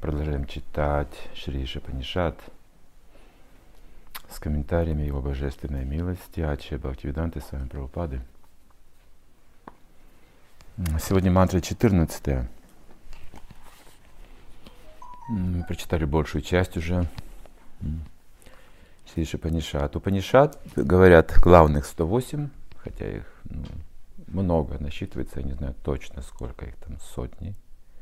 Продолжаем читать Шри Ишупанишад с комментариями Его Божественной милости Ачарьи Бхактивиданты Свами Прабхупады. Сегодня мантра 14. Мы прочитали большую часть уже. Шри Ишупанишад. Упанишад, говорят, главных 108, хотя их много насчитывается, я не знаю точно сколько их там, сотни.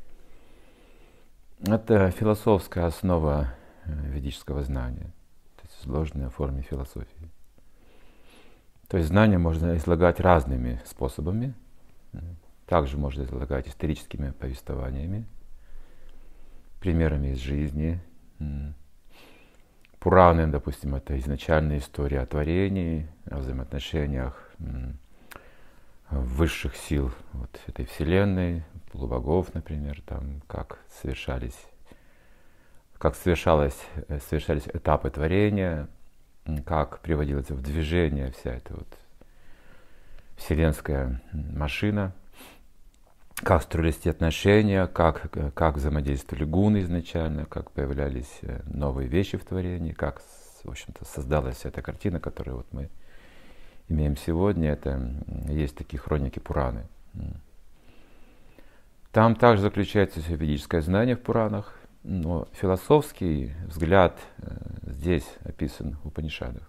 Это философская основа ведического знания, то есть изложенная в форме философии. То есть знания можно излагать разными способами. Также можно излагать историческими повествованиями, примерами из жизни. Пураны, допустим, это изначальная история о творении, о взаимоотношениях высших сил вот этой вселенной, полубогов, например, там, как совершались этапы творения, как приводилась в движение вся эта вот вселенская машина, как строились эти отношения, как взаимодействовали гуны изначально, как появлялись новые вещи в творении, как, в общем-то, создалась вся эта картина, которую вот мы имеем сегодня. Это есть такие хроники Пураны. Там также заключается все ведическое знание в Пуранах, но философский взгляд здесь описан в Упанишадах.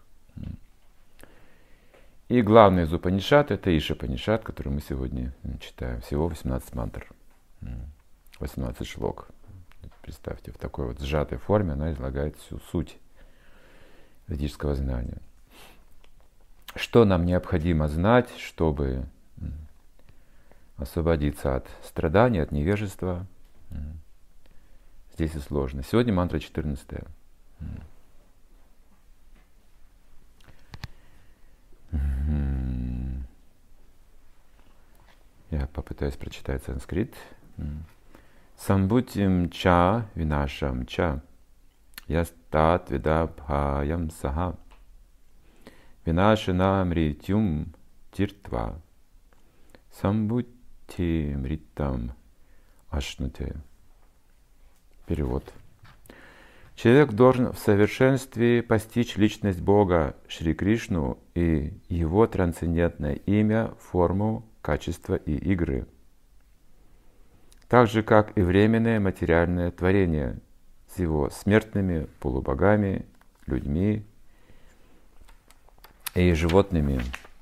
И главный из Упанишад — это Ишупанишад, который мы сегодня читаем. Всего 18 мантр, 18 шлок. Представьте, в такой вот сжатой форме она излагает всю суть ведического знания. Что нам необходимо знать, чтобы освободиться от страданий, от невежества? Здесь и сложно. Сегодня мантра 14. Я попытаюсь прочитать санскрит. Самбутим ча винашам ча ястат видабхаям саха винашина мритюм тиртва самбути мритам ашнуте. Перевод. Человек должен в совершенстве постичь личность Бога Шри Кришну и Его трансцендентное имя, форму, качество и игры. Так же, как и временное материальное творение с его смертными полубогами, людьми и животными.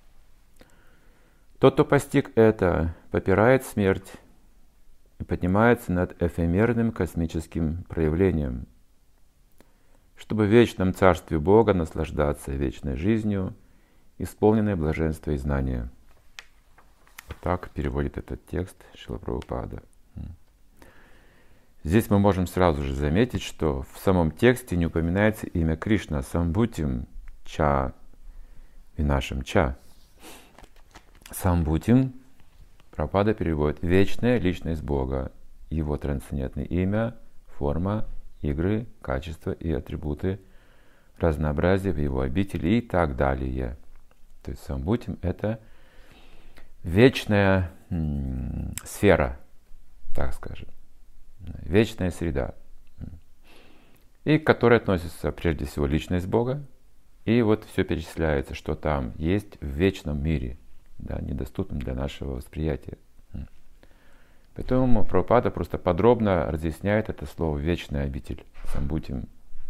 Тот, кто постиг это, попирает смерть и поднимается над эфемерным космическим проявлением, чтобы в вечном царстве Бога наслаждаться вечной жизнью, исполненной блаженства и знания. Так переводит этот текст Шрила Прабхупада. Здесь мы можем сразу же заметить, что в самом тексте не упоминается имя Кришна, Самбутим ча винашам ча. Самбутим Прабхупада переводит вечная личность Бога, Его трансцендентное имя, форма, игры, качества и атрибуты, разнообразие в Его обители и так далее. То есть Самбутим — это вечная сфера, так скажем, вечная среда, и к которой относится прежде всего личность Бога, и вот все перечисляется, что там есть в вечном мире, да, недоступном для нашего восприятия. Поэтому Прабхупада просто подробно разъясняет это слово «вечная обитель», самбутим.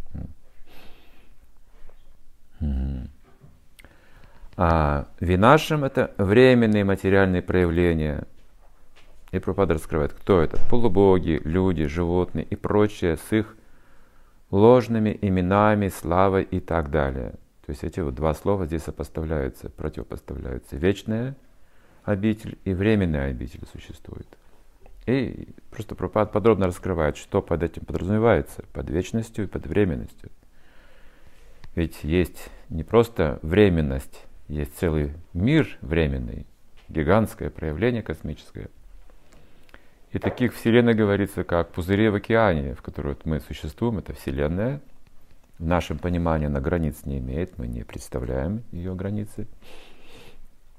А винашам — это временные материальные проявления. И Прабхупада раскрывает, кто это. Полубоги, люди, животные и прочее с их ложными именами, славой и так далее. То есть эти вот два слова здесь сопоставляются, противопоставляются. Вечная обитель и временная обитель существует. И просто Прабхупада подробно раскрывает, что под этим подразумевается, под вечностью и под временностью. Ведь есть не просто временность, есть целый мир временный, гигантское проявление космическое. И таких вселенных говорится, как пузыри в океане, в которой мы существуем, это вселенная. В нашем понимании она границ не имеет, мы не представляем ее границы.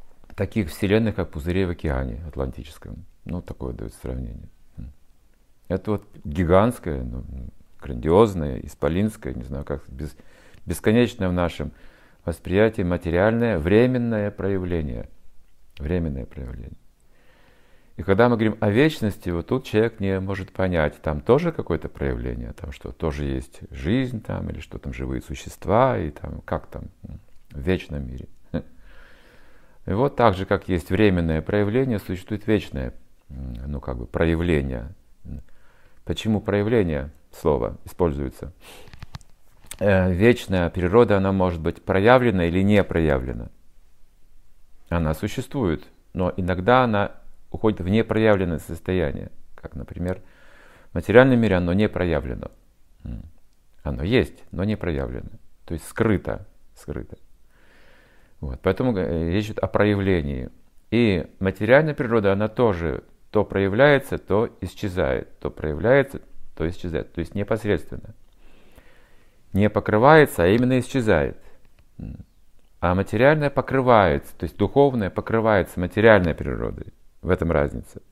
Таких вселенных, как пузыри в океане Атлантическом. Ну, такое дает сравнение. Это вот гигантское, грандиозное, исполинское, не знаю как, бесконечное в нашем восприятии материальное временное проявление. Временное проявление. И когда мы говорим о вечности, вот тут человек не может понять, там тоже какое-то проявление, там что тоже есть жизнь там, или что там живые существа, и там как там в вечном мире. И вот так же, как есть временное проявление, существует вечное, проявление. Почему проявление слова используется? Вечная природа, она может быть проявлена или не проявлена. Она существует, но иногда она уходит в непроявленное состояние. Как, например, в материальном мире оно не проявлено. Оно есть, но не проявлено. То есть скрыто. Вот. Поэтому речь идет о проявлении. И материальная природа, она тоже то проявляется, то исчезает. То проявляется, то исчезает. То есть непосредственно. Не покрывается, а именно исчезает. А материальное покрывается, то есть духовное покрывается материальной природой. В этом разница.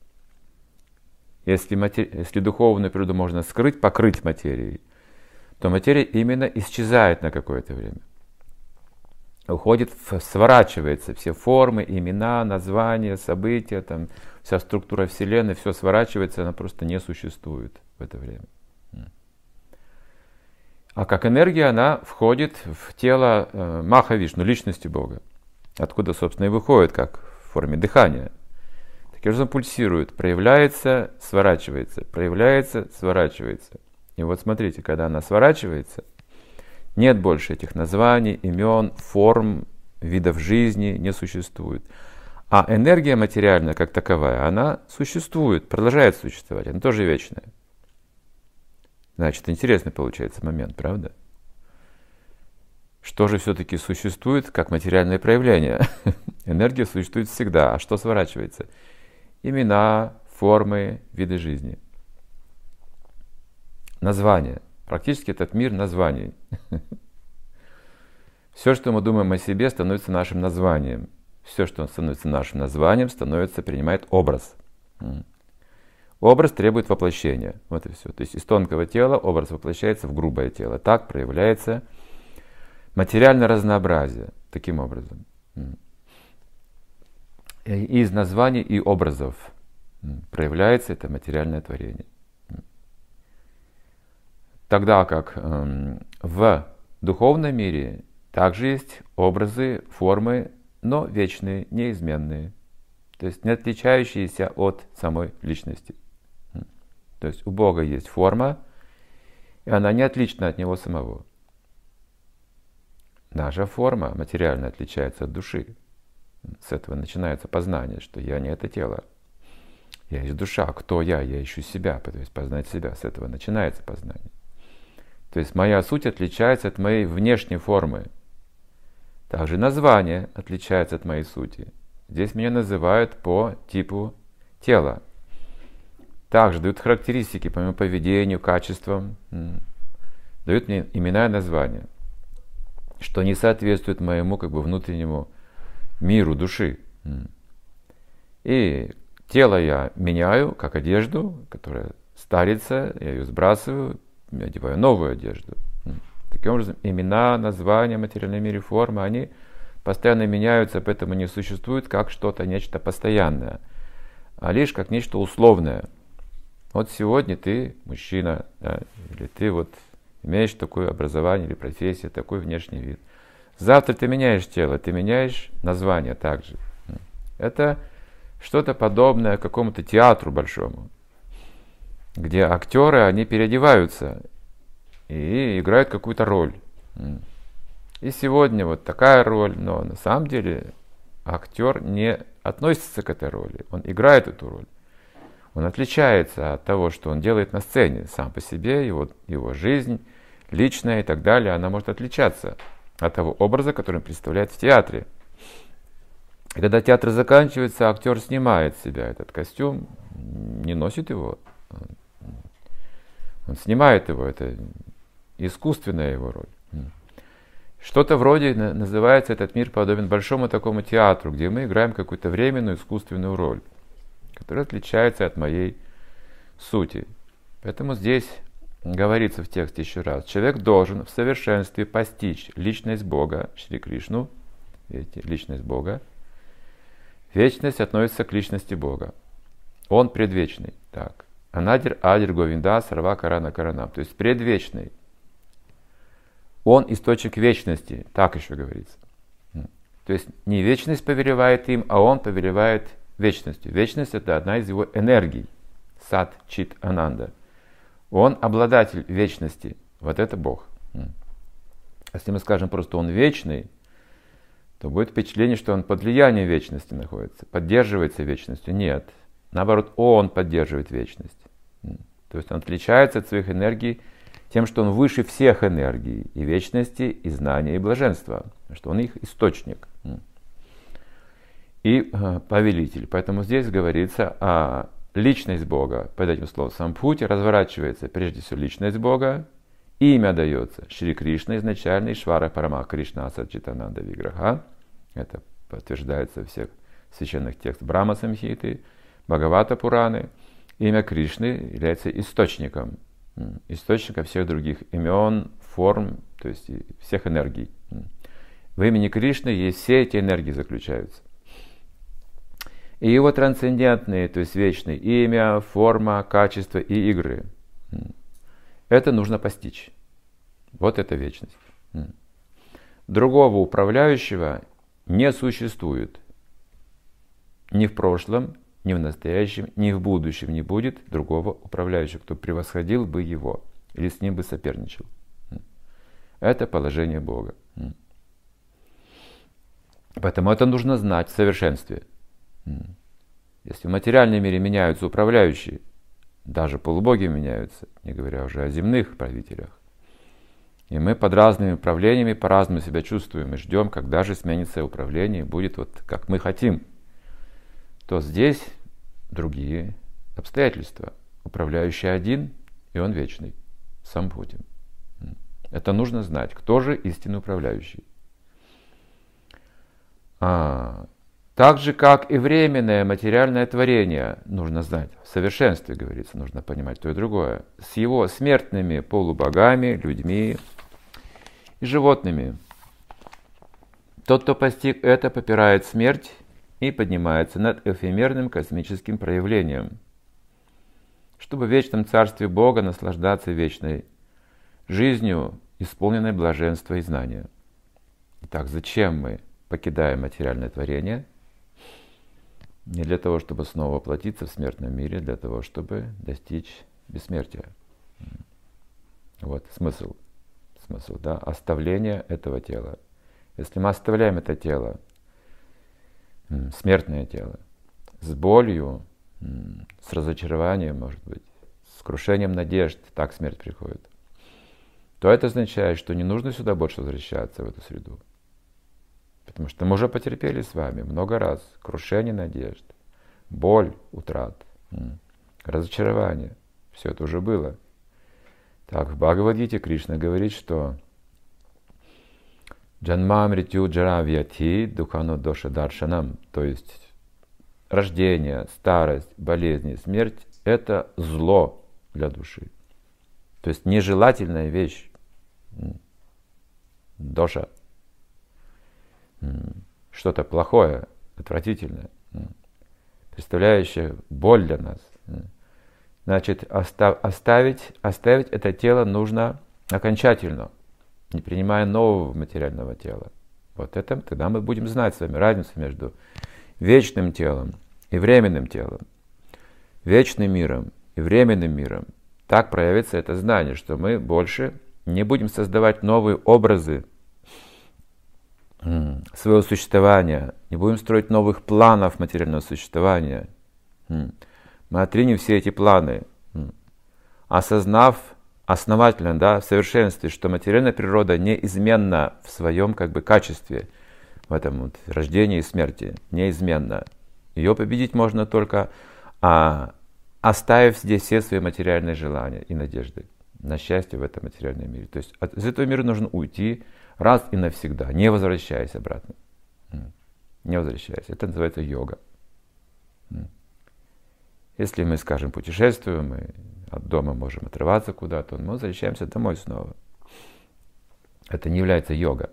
Если духовную природу можно скрыть, покрыть материей, то материя именно исчезает на какое-то время. Уходит, сворачивается, все формы, имена, названия, события, там, вся структура Вселенной, все сворачивается, она просто не существует в это время. А как энергия она входит в тело Маха-Вишну, личности Бога, откуда, собственно, и выходит, как в форме дыхания. Таким образом пульсирует, проявляется, сворачивается, проявляется, сворачивается. И вот смотрите, когда она сворачивается, нет больше этих названий, имен, форм, видов жизни не существует. А энергия материальная, как таковая, она существует, продолжает существовать, она тоже вечная. Значит, интересный получается момент, правда? Что же все-таки существует, как материальное проявление? Энергия существует всегда, а что сворачивается? Имена, формы, виды жизни. Названия. Практически этот мир названий. Все, что мы думаем о себе, становится нашим названием. Все, что становится нашим названием, принимает образ. Образ требует воплощения. Вот и все. То есть из тонкого тела образ воплощается в грубое тело. Так проявляется материальное разнообразие. Таким образом. Из названий и образов проявляется это материальное творение. Тогда как в духовном мире также есть образы, формы, но вечные, неизменные. То есть не отличающиеся от самой личности. То есть у Бога есть форма, и она не отлична от Него самого. Наша форма материально отличается от души. С этого начинается познание, что я не это тело. Я есть душа. Кто я? Я ищу себя. То есть познать себя. С этого начинается познание. То есть моя суть отличается от моей внешней формы. Также название отличается от моей сути. Здесь меня называют по типу тела. Также дают характеристики по моему поведению, качествам. Дают мне имена и названия, что не соответствует моему внутреннему миру души. И тело я меняю, как одежду, которая старится, я ее сбрасываю, одеваю новую одежду. Таким образом, имена, названия, материальной мире, формы, они постоянно меняются, поэтому не существует как что-то, нечто постоянное, а лишь как нечто условное. Вот сегодня ты мужчина, да, или ты вот имеешь такое образование или профессию, такой внешний вид. Завтра ты меняешь тело, ты меняешь название также. Это что-то подобное какому-то театру большому, где актеры, они переодеваются и играют какую-то роль. И сегодня вот такая роль, но на самом деле актер не относится к этой роли, он играет эту роль. Он отличается от того, что он делает на сцене. Сам по себе, его жизнь, личная и так далее, она может отличаться от того образа, который он представляет в театре. И когда театр заканчивается, актер снимает с себя этот костюм, не носит его. Он снимает его, это искусственная его роль. Что-то вроде называется этот мир подобен большому такому театру, где мы играем какую-то временную искусственную роль, которая отличается от моей сути. Поэтому здесь говорится в тексте еще раз. Человек должен в совершенстве постичь личность Бога, Шри Кришну, видите, личность Бога. Вечность относится к личности Бога. Он предвечный. Так. Анадир Адир Говинда Сарва Карана Каранам. То есть предвечный. Он источник вечности. Так еще говорится. То есть не вечность повелевает им, а он повелевает вечностью. Вечность — это одна из его энергий. Сат Чит Ананда. Он обладатель вечности. Вот это Бог. Если мы скажем просто он вечный, то будет впечатление, что он под влиянием вечности находится, поддерживается вечностью. Нет. Наоборот, он поддерживает вечность. То есть он отличается от своих энергий тем, что он выше всех энергий и вечности, и знания, и блаженства. Что он их источник. И повелитель. Поэтому здесь говорится о личность Бога. Под этим словом самбхути разворачивается прежде всего личность Бога. Имя дается Шри Кришна изначально, Ишвара Парама Кришна Сачитананда Виграха. Это подтверждается в всех священных текстах Брахма Самхиты, Бхагавата Пураны. Имя Кришны является источником всех других имен, форм, то есть всех энергий. В имени Кришны есть все эти энергии заключаются. И его трансцендентные, то есть вечные имя, форма, качество и игры. Это нужно постичь. Вот это вечность. Другого управляющего не существует. Ни в прошлом, ни в настоящем, ни в будущем не будет другого управляющего, кто превосходил бы его или с ним бы соперничал. Это положение Бога. Поэтому это нужно знать в совершенстве. Если в материальном мире меняются управляющие, даже полубоги меняются, не говоря уже о земных правителях, и мы под разными управлениями по-разному себя чувствуем и ждем, когда же сменится управление, будет вот как мы хотим, то здесь другие обстоятельства. Управляющий один, и он вечный, самбхути. Это нужно знать, кто же истинный управляющий. Так же, как и временное материальное творение, нужно знать, в совершенстве, говорится, нужно понимать то и другое, с его смертными полубогами, людьми и животными. Тот, кто постиг это, попирает смерть и поднимается над эфемерным космическим проявлением, чтобы в вечном царстве Бога наслаждаться вечной жизнью, исполненной блаженства и знания. Итак, зачем мы покидаем материальное творение? Не для того, чтобы снова воплотиться в смертном мире, для того, чтобы достичь бессмертия. Вот смысл, да, оставления этого тела. Если мы оставляем это тело, смертное тело, с болью, с разочарованием, может быть, с крушением надежд, так смерть приходит, то это означает, что не нужно сюда больше возвращаться, в эту среду. Потому что мы уже потерпели с вами много раз крушение надежд, боль, утрат, разочарование. Все это уже было. Так, в Бхагавад-гите Кришна говорит, что Джанмамритю джаравьяти духано доша даршанам, то есть рождение, старость, болезни, смерть — это зло для души. То есть нежелательная вещь. Доша. Что-то плохое, отвратительное, представляющее боль для нас. Значит, оставить это тело нужно окончательно, не принимая нового материального тела. Вот это тогда мы будем знать с вами разницу между вечным телом и временным телом, вечным миром и временным миром. Так проявится это знание, что мы больше не будем создавать новые образы своего существования, не будем строить новых планов материального существования. Мы отринем все эти планы, осознав основательно, в совершенстве, что материальная природа неизменна в своем качестве, в этом вот рождении и смерти, неизменна. Ее победить можно только оставив здесь все свои материальные желания и надежды на счастье в этом материальном мире. То есть из этого мира нужно уйти раз и навсегда, не возвращаясь обратно. Не возвращаясь. Это называется йога. Если мы, скажем, путешествуем, мы от дома можем отрываться куда-то, мы возвращаемся домой снова. Это не является йога.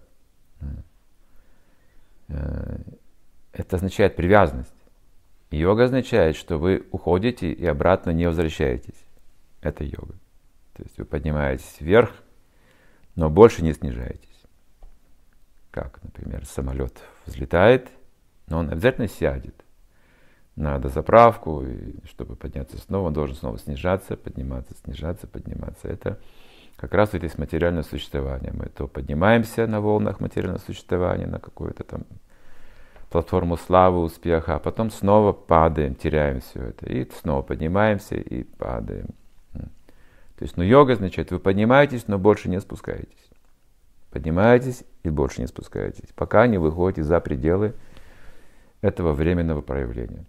Это означает привязанность. Йога означает, что вы уходите и обратно не возвращаетесь. Это йога. То есть вы поднимаетесь вверх, но больше не снижаетесь. Как, например, самолет взлетает, но он обязательно сядет на дозаправку, и чтобы подняться снова, он должен снова снижаться, подниматься, снижаться, подниматься. Это как раз и есть материальное существование. Мы то поднимаемся на волнах материального существования, на какую-то там платформу славы, успеха, а потом снова падаем, теряем все это. И снова поднимаемся и падаем. То есть, йога означает, вы поднимаетесь, но больше не спускаетесь. Поднимаетесь и больше не спускаетесь, пока не выходите за пределы этого временного проявления.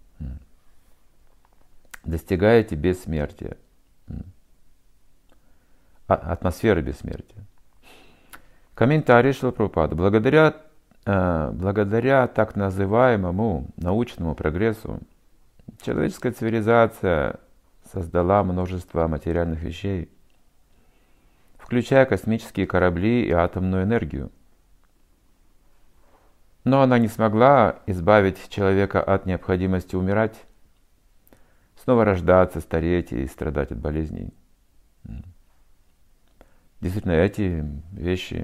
Достигаете бессмертия. Атмосферы бессмертия. Комментарий Шрила Прабхупады. Благодаря так называемому научному прогрессу человеческая цивилизация создала множество материальных вещей, включая космические корабли и атомную энергию. Но она не смогла избавить человека от необходимости умирать, снова рождаться, стареть и страдать от болезней. Действительно, эти вещи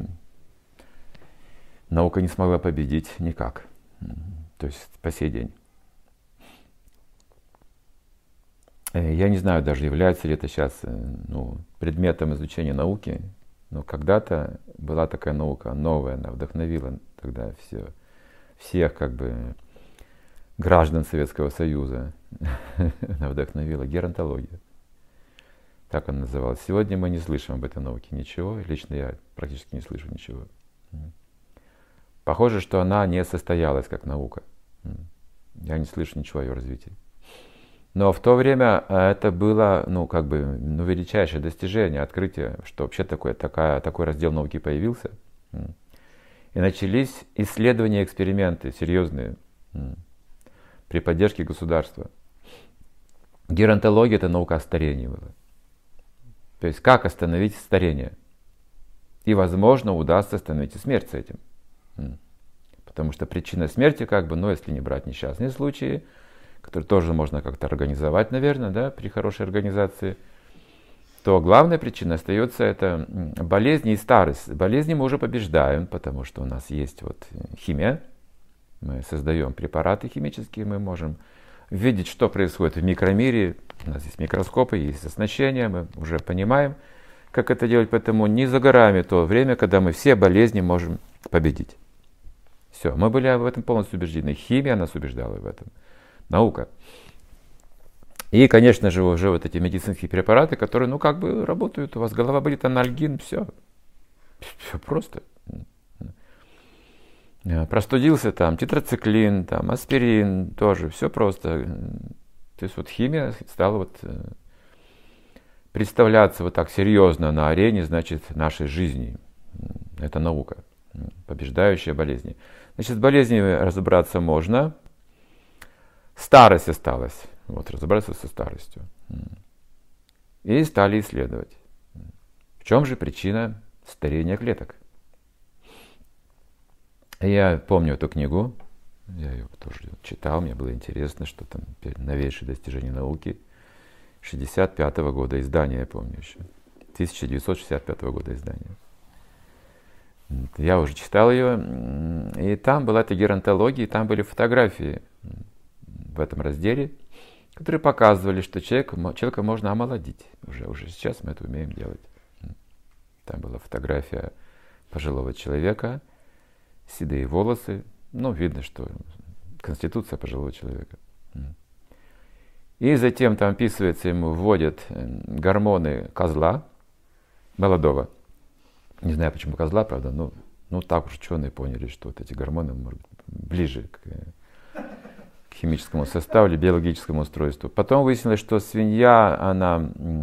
наука не смогла победить никак. То есть по сей день. Я не знаю даже, является ли это сейчас предметом изучения науки, но когда-то была такая наука новая, она вдохновила тогда всех как бы граждан Советского Союза. Она вдохновила геронтологию. Так она называлась. Сегодня мы не слышим об этой науке ничего. Лично я практически не слышу ничего. Похоже, что она не состоялась как наука. Я не слышу ничего о ее развитии. Но в то время это было величайшее достижение, открытие, что вообще такой раздел науки появился. И начались исследования, эксперименты серьезные при поддержке государства. Геронтология — это наука о старении была. То есть как остановить старение. И, возможно, удастся остановить и смерть с этим. Потому что причина смерти, если не брать несчастные случаи, которые тоже можно как-то организовать, наверное, да, при хорошей организации, то главная причина остается это болезни и старость. Болезни мы уже побеждаем, потому что у нас есть химия. Мы создаем препараты химические, мы можем видеть, что происходит в микромире. У нас есть микроскопы, есть оснащение, мы уже понимаем, как это делать, поэтому не за горами то время, когда мы все болезни можем победить. Все, мы были в этом полностью убеждены. Химия нас убеждала в этом. Наука. И, конечно же, уже эти медицинские препараты, которые, работают. У вас голова болит, анальгин, все. Все просто. Простудился тетрациклин, аспирин, тоже. Все просто. То есть химия стала представляться так серьезно на арене, значит, нашей жизни. Это наука, побеждающая болезни. Значит, с болезнями разобраться можно. Старость осталась. Разобраться со старостью. И стали исследовать. В чем же причина старения клеток? Я помню эту книгу. Я ее тоже читал. Мне было интересно, что там новейшие достижения науки. 1965 года издания, я помню еще. 1965 года издания. Я уже читал ее. И там была эта геронтология, и там были фотографии в этом разделе, которые показывали, что человека можно омолодить. Уже сейчас мы это умеем делать. Там была фотография пожилого человека, седые волосы. Видно, что конституция пожилого человека. И затем там описывается, ему вводят гормоны козла, молодого. Не знаю, почему козла, правда, так уж ученые поняли, что эти гормоны, может быть, ближе к химическому составу или биологическому устройству. Потом выяснилось, что свинья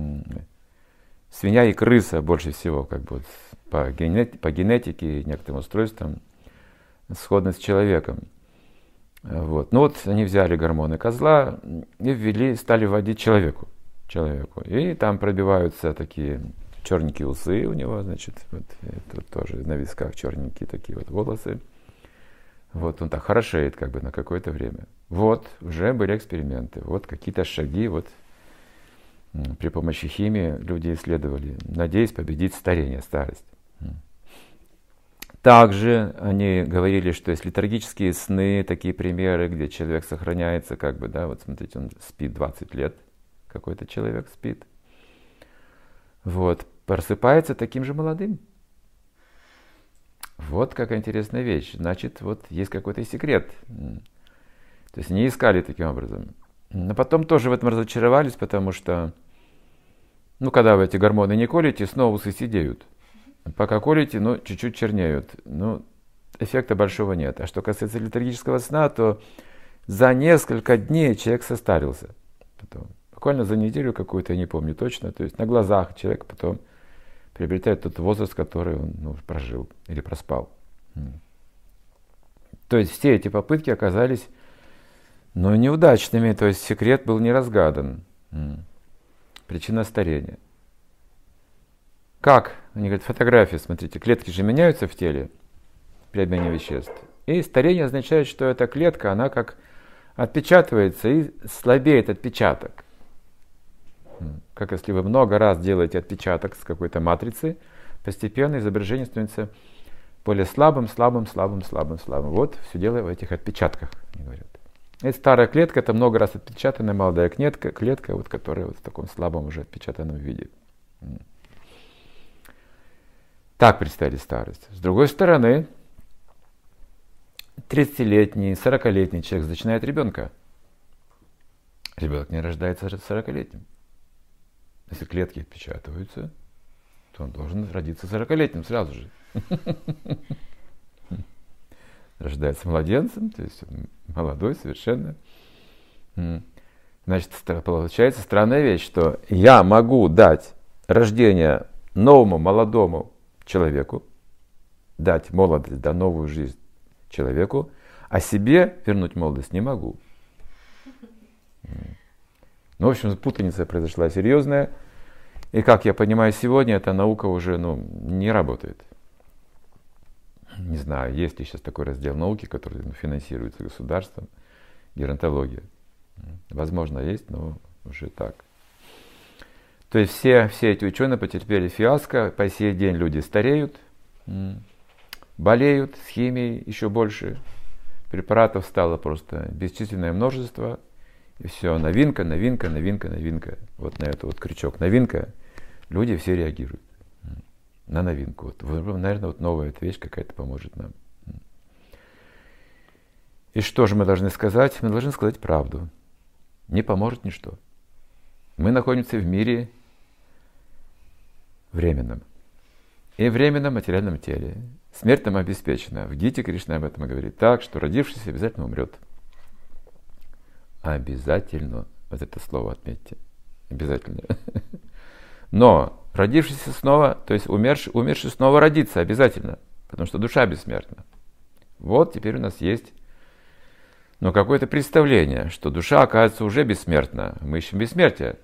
и крыса больше всего по генетике и некоторым устройствам сходны с человеком. Они взяли гормоны козла и стали вводить человеку. человеку. И там пробиваются такие черненькие усы у него, значит, вот, тут тоже на висках черненькие такие вот волосы. Вот он так хорошеет как бы на какое-то время. Вот, уже были эксперименты, вот какие-то шаги, вот при помощи химии люди исследовали, надеясь победить старение, старость. Также они говорили, что есть летаргические сны, такие примеры, где человек сохраняется, как бы, да, вот смотрите, он спит 20 лет, какой-то человек спит, вот, просыпается таким же молодым. Вот какая интересная вещь. Значит, вот есть какой-то секрет. То есть они искали таким образом. Но потом тоже в этом разочаровались, потому что, ну, когда вы эти гормоны не колите, снова усы сидеют. Пока колите, ну, чуть-чуть чернеют. Ну, эффекта большого нет. А что касается летаргического сна, то за несколько дней человек состарился. Потом, буквально за неделю какую-то, я не помню точно. То есть на глазах человек потом приобретает тот возраст, который он прожил или проспал. То есть все эти попытки оказались неудачными. То есть секрет был не разгадан. Причина старения. Как? Они говорят, фотографии, смотрите, клетки же меняются в теле при обмене веществ. И старение означает, что эта клетка, она как отпечатывается и слабеет отпечаток. Как если вы много раз делаете отпечаток с какой-то матрицы, постепенно изображение становится более слабым. Вот все дело в этих отпечатках, они говорят. Это старая клетка, это много раз отпечатанная молодая клетка вот, которая вот в таком слабом уже отпечатанном виде. Так представили старость. С другой стороны, 30-летний, 40-летний человек зачинает ребенка. Ребенок не рождается 40-летним. Если клетки отпечатываются, то он должен родиться 40-летним сразу же. Рождается младенцем, то есть он молодой совершенно. Значит, получается странная вещь, что я могу дать рождение новому молодому человеку, дать молодость, да, новую жизнь человеку, а себе вернуть молодость не могу. Ну, в общем, путаница произошла серьезная. И, как я понимаю, сегодня эта наука уже не работает. Не знаю, есть ли сейчас такой раздел науки, который финансируется государством, геронтология. Возможно, есть, но уже так. То есть все эти ученые потерпели фиаско, по сей день люди стареют, болеют с химией еще больше, препаратов стало просто бесчисленное множество, и все, новинка. Вот на это вот крючок новинка, люди все реагируют на новинку. Вот, наверное, вот новая эта вещь какая-то поможет нам. И что же мы должны сказать? Мы должны сказать правду. Не поможет ничто. Мы находимся в мире временном. И временном материальном теле. Смерть нам обеспечена. В Гите Кришна об этом говорит так, что родившийся обязательно умрет. Обязательно. Вот это слово отметьте. Обязательно. Но родившийся снова, то есть умерший снова родится обязательно. Потому что душа бессмертна. Вот теперь у нас есть какое-то представление, что душа, оказывается, уже бессмертна. Мы ищем бессмертие.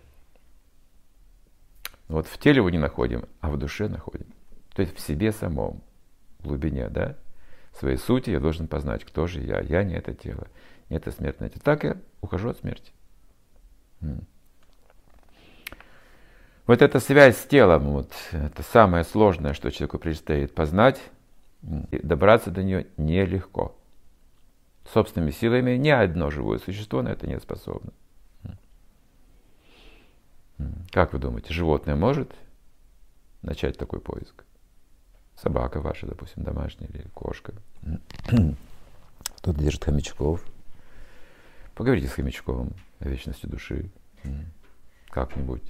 Вот в теле его не находим, а в душе находим. То есть в себе самом, в глубине, да, своей сути я должен познать, кто же я. Я не это тело, не это смертное тело. Так я ухожу от смерти. Вот эта связь с телом, вот, это самое сложное, что человеку предстоит познать, и добраться до нее нелегко. Собственными силами ни одно живое существо на это не способно. Как вы думаете, животное может начать такой поиск? Собака ваша, допустим, домашняя или кошка. Кто-то держит хомячков. Поговорите с хомячком о вечности души. Как-нибудь.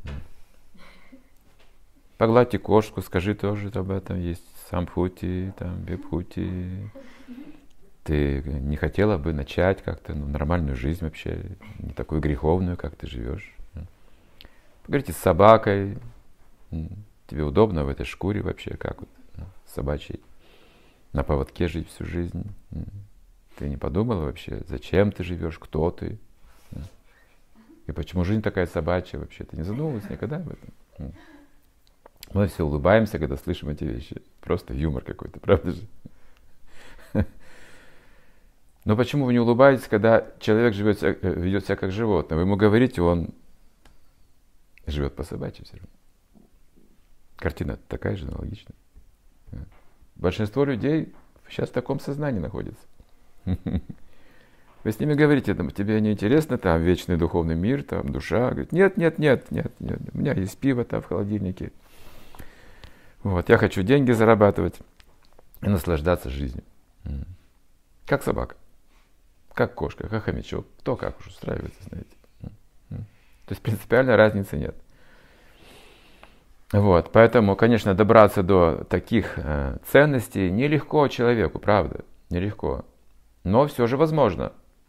Погладьте кошку, скажи тоже об этом. Есть самбхути, там, вибхути. Ты не хотела бы начать как-то нормальную жизнь вообще, не такую греховную, как ты живешь. Поговорите с собакой. Тебе удобно в этой шкуре вообще, как вот собачьей, на поводке жить всю жизнь. Ты не подумала вообще, зачем ты живешь, кто ты? И почему жизнь такая собачья вообще? Ты не задумывался никогда об этом? Мы все улыбаемся, когда слышим эти вещи. Просто юмор какой-то, правда же? Но почему вы не улыбаетесь, когда человек ведет себя как животное? Вы ему говорите, он живет по собачьи все равно. Картина такая же, аналогичная. Большинство людей сейчас в таком сознании находится. Вы с ними говорите, там, тебе не интересно, там вечный духовный мир, там душа. Говорит, нет, у меня есть пиво там в холодильнике. Вот, я хочу деньги зарабатывать и наслаждаться жизнью. Как собака, как кошка, как хомячок. Кто как уж устраивается, знаете. То есть принципиальной разницы нет. Вот, поэтому, конечно, добраться до таких ценностей нелегко человеку, правда, нелегко. Но все же возможно.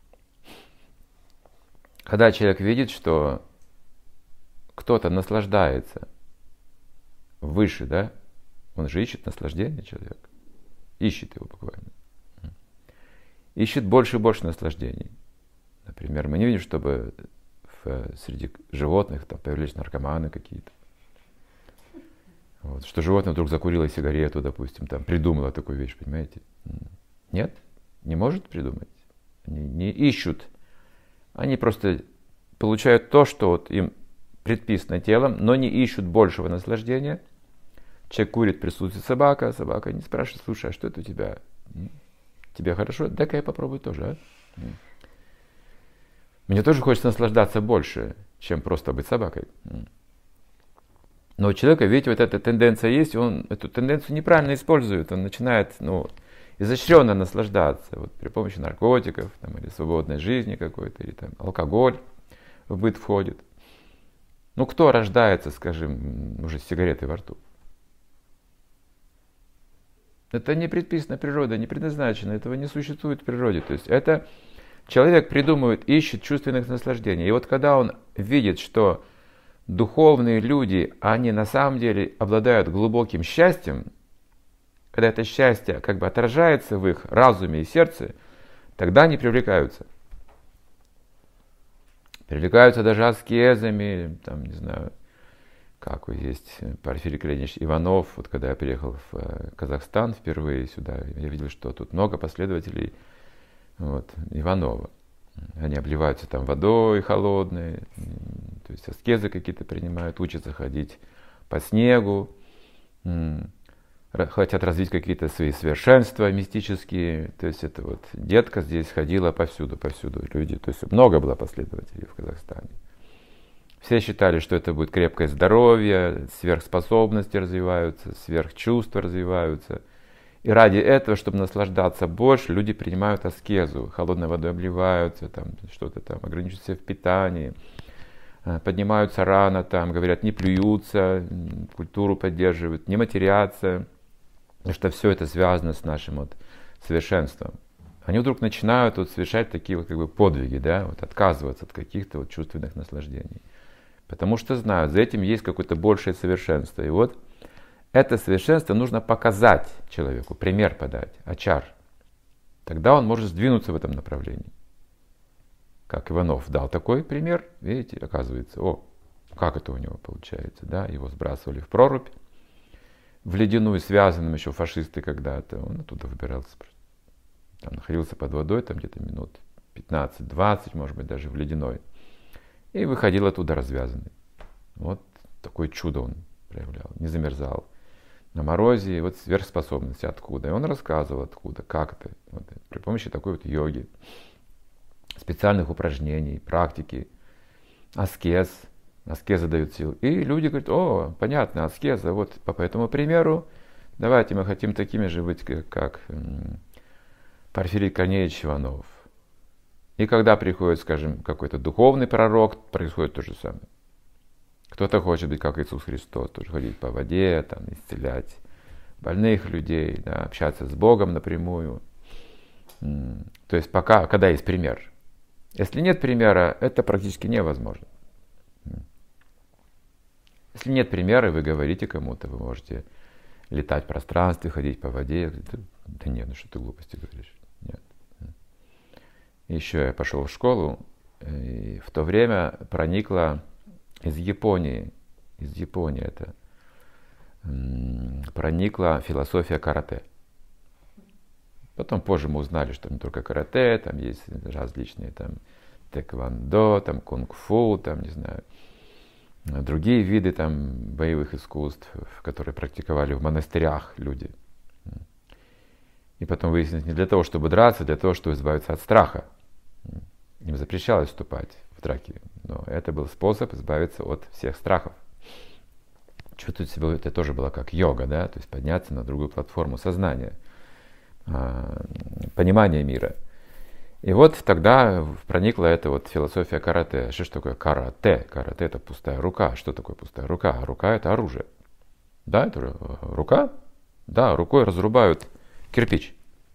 Когда человек видит, что кто-то наслаждается выше, да, он же ищет наслаждение, человек. Ищет его буквально. Ищет больше и больше наслаждений. Например, мы не видим, чтобы среди животных там появились наркоманы какие-то. Вот, что животное вдруг закурило сигарету, допустим, там, придумало такую вещь, понимаете? Нет, не может придумать. Они не ищут. Они просто получают то, что вот им предписано телом, но не ищут большего наслаждения. Человек курит, присутствует собака не спрашивает, слушай, а что это у тебя? Тебе хорошо? Дай-ка я попробую тоже, а? Мне тоже хочется наслаждаться больше, чем просто быть собакой. Но у человека, видите, вот эта тенденция есть, и он эту тенденцию неправильно использует. Он начинает, изощренно наслаждаться вот, при помощи наркотиков, там, или свободной жизни какой-то, или там, алкоголь в быт входит. Кто рождается, скажем, уже с сигаретой во рту? Это не предписано природой, не предназначено, этого не существует в природе. То есть это человек придумывает, ищет чувственных наслаждений. И вот когда он видит, что духовные люди, они на самом деле обладают глубоким счастьем, когда это счастье как бы отражается в их разуме и сердце, тогда они привлекаются. Привлекаются даже аскезами, там, не знаю, как вот есть Порфирий Калинич Иванов. Вот когда я приехал в Казахстан впервые сюда, я видел, что тут много последователей вот, Иванова. Они обливаются там водой холодной, то есть аскезы какие-то принимают, учатся ходить по снегу, хотят развить какие-то свои совершенства мистические. То есть это вот детка здесь ходила повсюду люди. То есть много было последователей в Казахстане. Все считали, что это будет крепкое здоровье, сверхспособности развиваются, сверхчувства развиваются. И ради этого, чтобы наслаждаться больше, люди принимают аскезу, холодной водой обливаются, там, что-то там, ограничивают себя в питании, поднимаются рано, там, говорят, не плюются, культуру поддерживают, не матерятся, потому что все это связано с нашим вот совершенством. Они вдруг начинают вот совершать такие вот как бы подвиги, да, вот отказываться от каких-то вот чувственных наслаждений. Потому что знают, за этим есть какое-то большее совершенство. И вот это совершенство нужно показать человеку, пример подать, ачар. Тогда он может сдвинуться в этом направлении. Как Иванов дал такой пример, видите, оказывается, как это у него получается, да, его сбрасывали в прорубь, в ледяную, связанным еще фашисты когда-то, он оттуда выбирался, там находился под водой, там где-то минут 15-20, может быть, даже в ледяной, и выходил оттуда развязанный. Вот такое чудо он проявлял, не замерзал на морозе, вот сверхспособности откуда. И он рассказывал откуда, как это, вот, при помощи такой вот йоги, специальных упражнений, практики, аскеза дают сил. И люди говорят, понятно, аскеза, вот по этому примеру, давайте мы хотим такими же быть, как Порфирий Корнеевич Иванов. И когда приходит, скажем, какой-то духовный пророк, происходит то же самое. Кто-то хочет быть как Иисус Христос, тоже ходить по воде, там, исцелять больных людей, да, общаться с Богом напрямую. То есть когда есть пример. Если нет примера, это практически невозможно. Если нет примера, вы говорите кому-то, вы можете летать в пространстве, ходить по воде. Да нет, что ты глупости говоришь. Нет. Еще я пошел в школу И в то время проникла из Японии это, проникла философия карате. Потом позже мы узнали, что не только карате, там есть различные там тэквондо, там кунг-фу, там, не знаю, другие виды там боевых искусств, которые практиковали в монастырях люди. И потом выяснилось, не для того, чтобы драться, а для того, чтобы избавиться от страха. Им запрещалось вступать в драки, но это был способ избавиться от всех страхов. Чувствовать себя, это тоже было как йога, да, то есть подняться на другую платформу сознания, понимания мира. И вот тогда проникла эта вот философия карате. Что такое карате? Карате — это пустая рука. Что такое пустая рука? Рука — это оружие. Да, это рука? Да, рукой разрубают кирпич.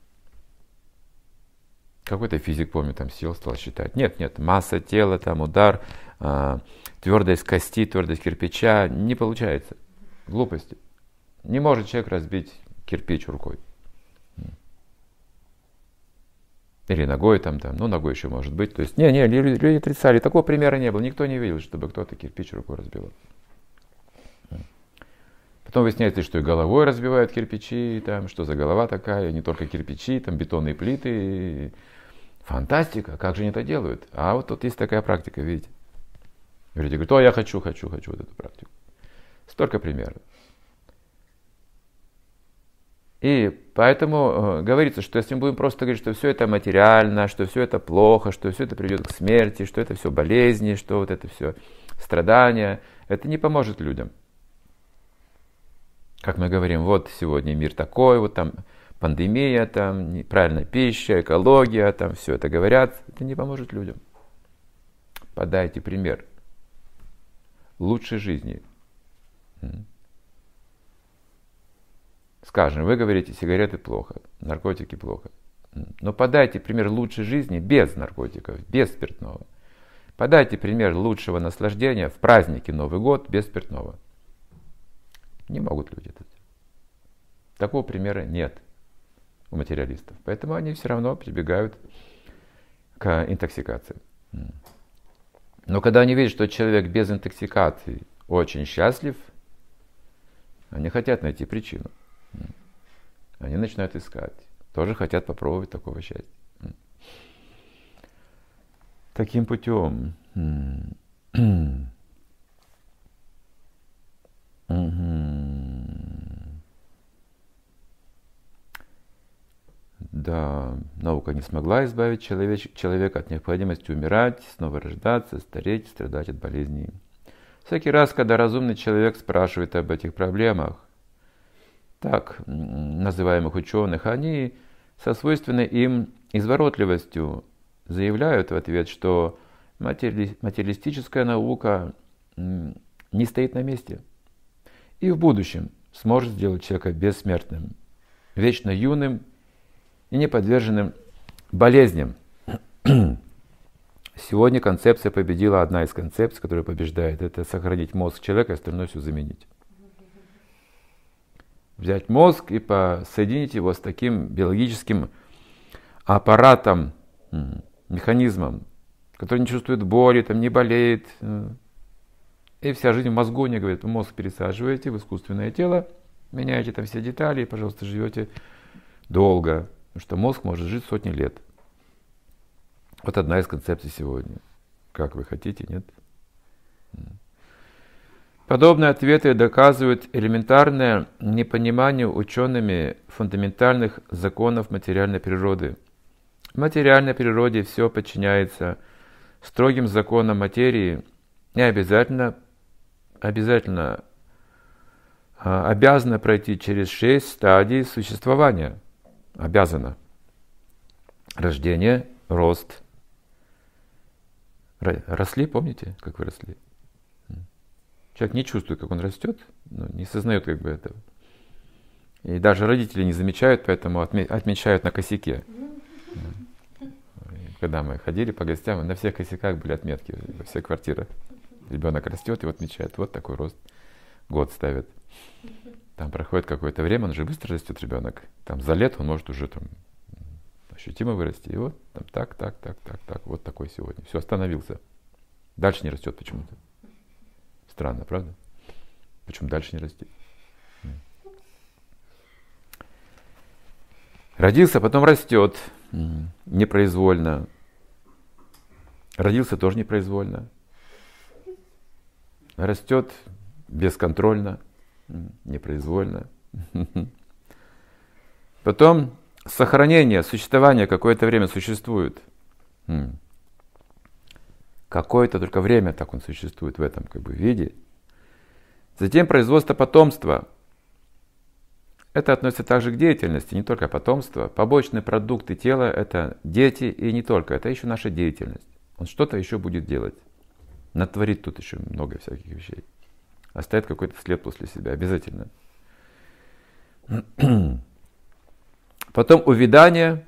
Какой-то физик, помню, там сел, стал считать. Нет, масса тела, там удар, твердость кости, твердость кирпича. Не получается. Глупости. Не может человек разбить кирпич рукой. Или ногой там, ну ногой еще может быть. То есть, люди отрицали. Такого примера не было. Никто не видел, чтобы кто-то кирпич рукой разбивал. Потом выясняется, что и головой разбивают кирпичи, там, что за голова такая, не только кирпичи, там бетонные плиты. Фантастика, как же они это делают? А вот тут есть такая практика, видите. Люди говорят, я хочу вот эту практику. Столько примеров. И поэтому говорится, что если мы будем просто говорить, что все это материально, что все это плохо, что все это приведет к смерти, что это все болезни, что вот это все страдания, это не поможет людям. Как мы говорим, вот сегодня мир такой, вот там пандемия, там неправильная пища, экология, там все это говорят, это не поможет людям. Подайте пример лучшей жизни. Скажем, вы говорите, сигареты плохо, наркотики плохо. Но подайте пример лучшей жизни без наркотиков, без спиртного. Подайте пример лучшего наслаждения в празднике Новый год без спиртного. Не могут люди это делать. Такого примера нет у материалистов. Поэтому они все равно прибегают к интоксикации. Но когда они видят, что человек без интоксикации очень счастлив, они хотят найти причину. Они начинают искать. Тоже хотят попробовать такого счастья. Таким путем. Да, наука не смогла избавить человека от необходимости умирать, снова рождаться, стареть, страдать от болезней. Всякий раз, когда разумный человек спрашивает об этих проблемах, так называемых ученых, они со свойственной им изворотливостью заявляют в ответ, что материалистическая наука не стоит на месте и в будущем сможет сделать человека бессмертным, вечно юным и не подверженным болезням. Сегодня концепция победила, одна из концепций, которая побеждает, это сохранить мозг человека и остальное все заменить. Взять мозг и соединить его с таким биологическим аппаратом, механизмом, который не чувствует боли, там, не болеет. И вся жизнь в мозгу, не говорит, вы мозг пересаживаете в искусственное тело, меняете там все детали и, пожалуйста, живете долго. Потому что мозг может жить сотни лет. Вот одна из концепций сегодня. Как вы хотите, нет? Подобные ответы доказывают элементарное непонимание учеными фундаментальных законов материальной природы. В материальной природе все подчиняется строгим законам материи и обязательно обязано пройти через 6 стадий существования. Обязано. Рождение, рост. Росли, помните, как вы росли? Человек не чувствует, как он растет, не сознает как бы этого. И даже родители не замечают, поэтому отмечают на косяке. Когда мы ходили по гостям, на всех косяках были отметки во всех квартирах. Ребенок растет и вот отмечает, вот такой рост. Год ставит. Там проходит какое-то время, он же быстро растет ребенок. Там за лет он может уже там ощутимо вырасти. И вот там так, вот такой сегодня. Все, остановился. Дальше не растет почему-то. Странно, правда? Почему дальше не растет? Родился, потом растет непроизвольно. Родился тоже непроизвольно. Растет бесконтрольно, непроизвольно. Потом сохранение, существование какое-то время существует. Какое-то только время так он существует в этом виде. Затем производство потомства. Это относится также к деятельности, не только потомство. Побочные продукты тела – это дети и не только. Это еще наша деятельность. Он что-то еще будет делать. Натворит тут еще много всяких вещей. Оставит какой-то след после себя, обязательно. Потом увядание.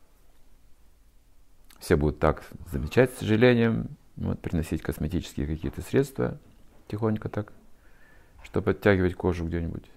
Все будут так замечать, с сожалением. Приносить косметические какие-то средства. Тихонько так. Чтобы оттягивать кожу где-нибудь.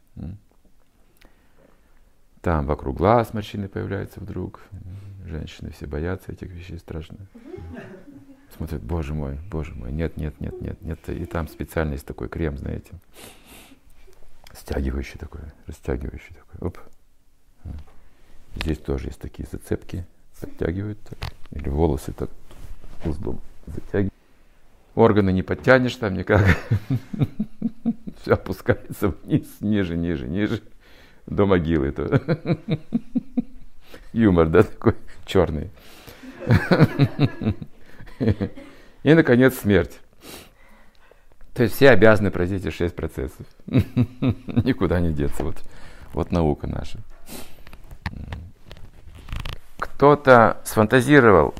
Там вокруг глаз морщины появляются вдруг. Женщины все боятся этих вещей страшно. Смотрят, боже мой, нет. И там специально есть такой крем, знаете, стягивающий такой, растягивающий такой. Оп. Здесь тоже есть такие зацепки, подтягивают так. Или волосы так узлом затягивают. Органы не подтянешь там никак. Все опускается вниз, ниже. До могилы. Юмор, да, такой черный. И, наконец, смерть. То есть все обязаны пройти эти 6 процессов. Никуда не деться. Вот наука наша. Кто-то сфантазировал,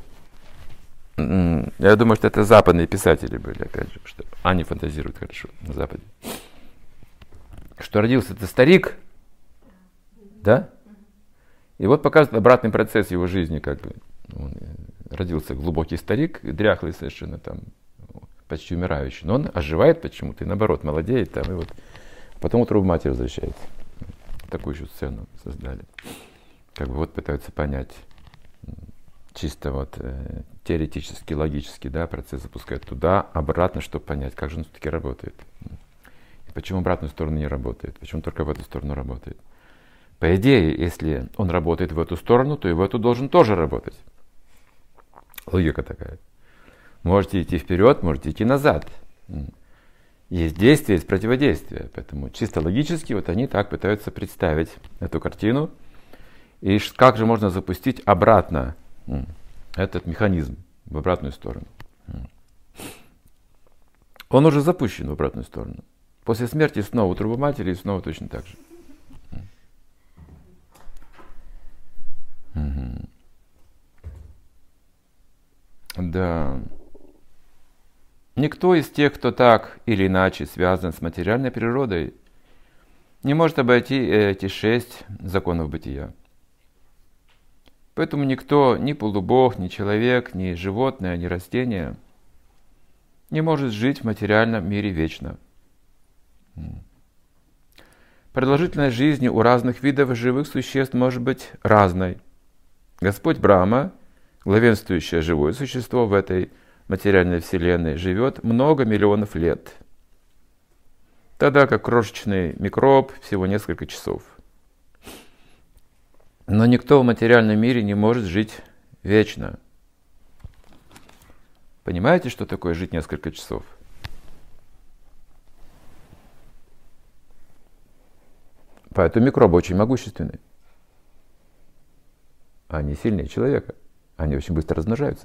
я думаю, что это западные писатели были, опять же, что они фантазируют хорошо на Западе, что родился-то старик, да? И вот показывает обратный процесс его жизни, Он родился глубокий старик, дряхлый совершенно, там, почти умирающий. Но он оживает почему-то и наоборот молодеет. Там, и вот. Потом утром в мать возвращается. Такую еще сцену создали. Пытаются понять. Чисто теоретически, логически, да, процесс запускают туда, обратно, чтобы понять, как же он все-таки работает. И почему обратную сторону не работает. Почему только в эту сторону работает. По идее, если он работает в эту сторону, то и в эту должен тоже работать. Логика такая. Можете идти вперед, можете идти назад. Есть действие, есть противодействие. Поэтому чисто логически они так пытаются представить эту картину. И как же можно запустить обратно этот механизм в обратную сторону. Он уже запущен в обратную сторону. После смерти снова утроба матери и снова точно так же. Да. Никто из тех, кто так или иначе связан с материальной природой, не может обойти эти 6 законов бытия. Поэтому никто, ни полубог, ни человек, ни животное, ни растение не может жить в материальном мире вечно. Продолжительность жизни у разных видов живых существ может быть разной. Господь Брахма, главенствующее живое существо в этой материальной вселенной, живет много миллионов лет, тогда как крошечный микроб всего несколько часов. Но никто в материальном мире не может жить вечно. Понимаете, что такое жить несколько часов? Поэтому микробы очень могущественны. Они сильнее человека. Они очень быстро размножаются.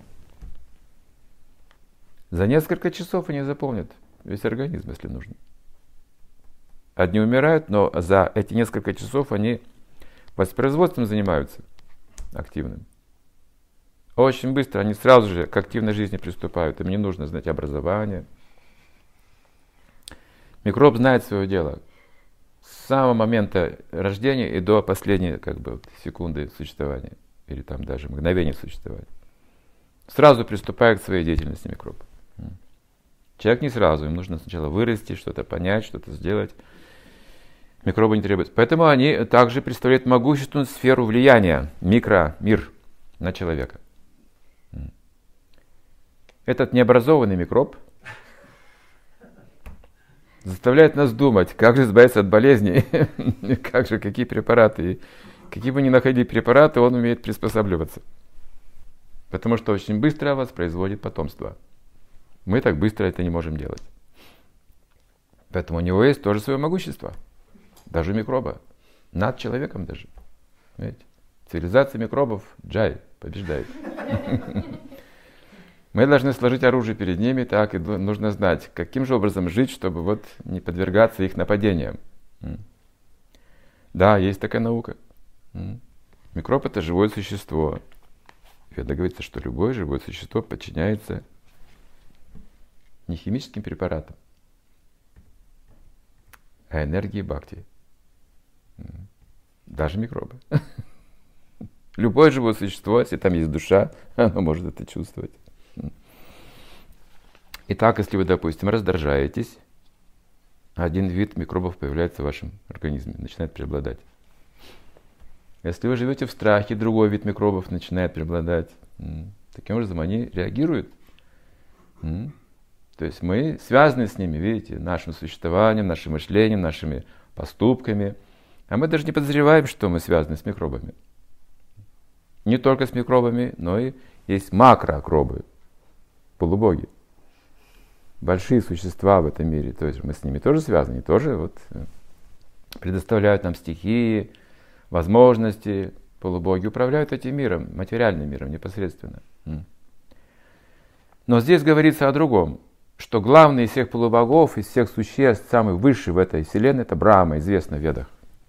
За несколько часов они заполнят весь организм, если нужно. Одни умирают, но за эти несколько часов они воспроизводством занимаются активным. Очень быстро они сразу же к активной жизни приступают. Им не нужно знать образование. Микроб знает свое дело. С самого момента рождения и до последней секунды существования. Или там даже мгновения существования. Сразу приступает к своей деятельности микроб. Человек не сразу. Им нужно сначала вырасти, что-то понять, что-то сделать. Микробы не требуются. Поэтому они также представляют могущественную сферу влияния. Микромир. на человека. Этот необразованный микроб заставляет нас думать, как же избавиться от болезней, как же, какие препараты. Какие бы ни находили препараты, он умеет приспосабливаться. Потому что очень быстро воспроизводит потомство. Мы так быстро это не можем делать. Поэтому у него есть тоже свое могущество. Даже у микроба. Над человеком даже. Видите? Цивилизация микробов, джай, побеждает. Мы должны сложить оружие перед ними, так, и нужно знать, каким же образом жить, чтобы вот не подвергаться их нападениям. Да, есть такая наука. Микроб — это живое существо. Веда говорится, что любое живое существо подчиняется не химическим препаратам, а энергии бхакти. Даже микробы. Любое живое существо, если там есть душа, оно может это чувствовать. Итак, если вы, допустим, раздражаетесь, один вид микробов появляется в вашем организме, начинает преобладать. Если вы живете в страхе, другой вид микробов начинает преобладать. Таким образом, они реагируют. То есть мы связаны с ними, видите, нашим существованием, нашим мышлением, нашими поступками. А мы даже не подозреваем, что мы связаны с микробами. Не только с микробами, но и есть макроакробы, полубоги. Большие существа в этом мире. То есть мы с ними тоже связаны, тоже вот предоставляют нам стихии, возможности. Полубоги управляют этим миром, материальным миром непосредственно. Но здесь говорится о другом, что главный из всех полубогов, из всех существ, самый высший в этой вселенной, это Брахма, известно в Ведах.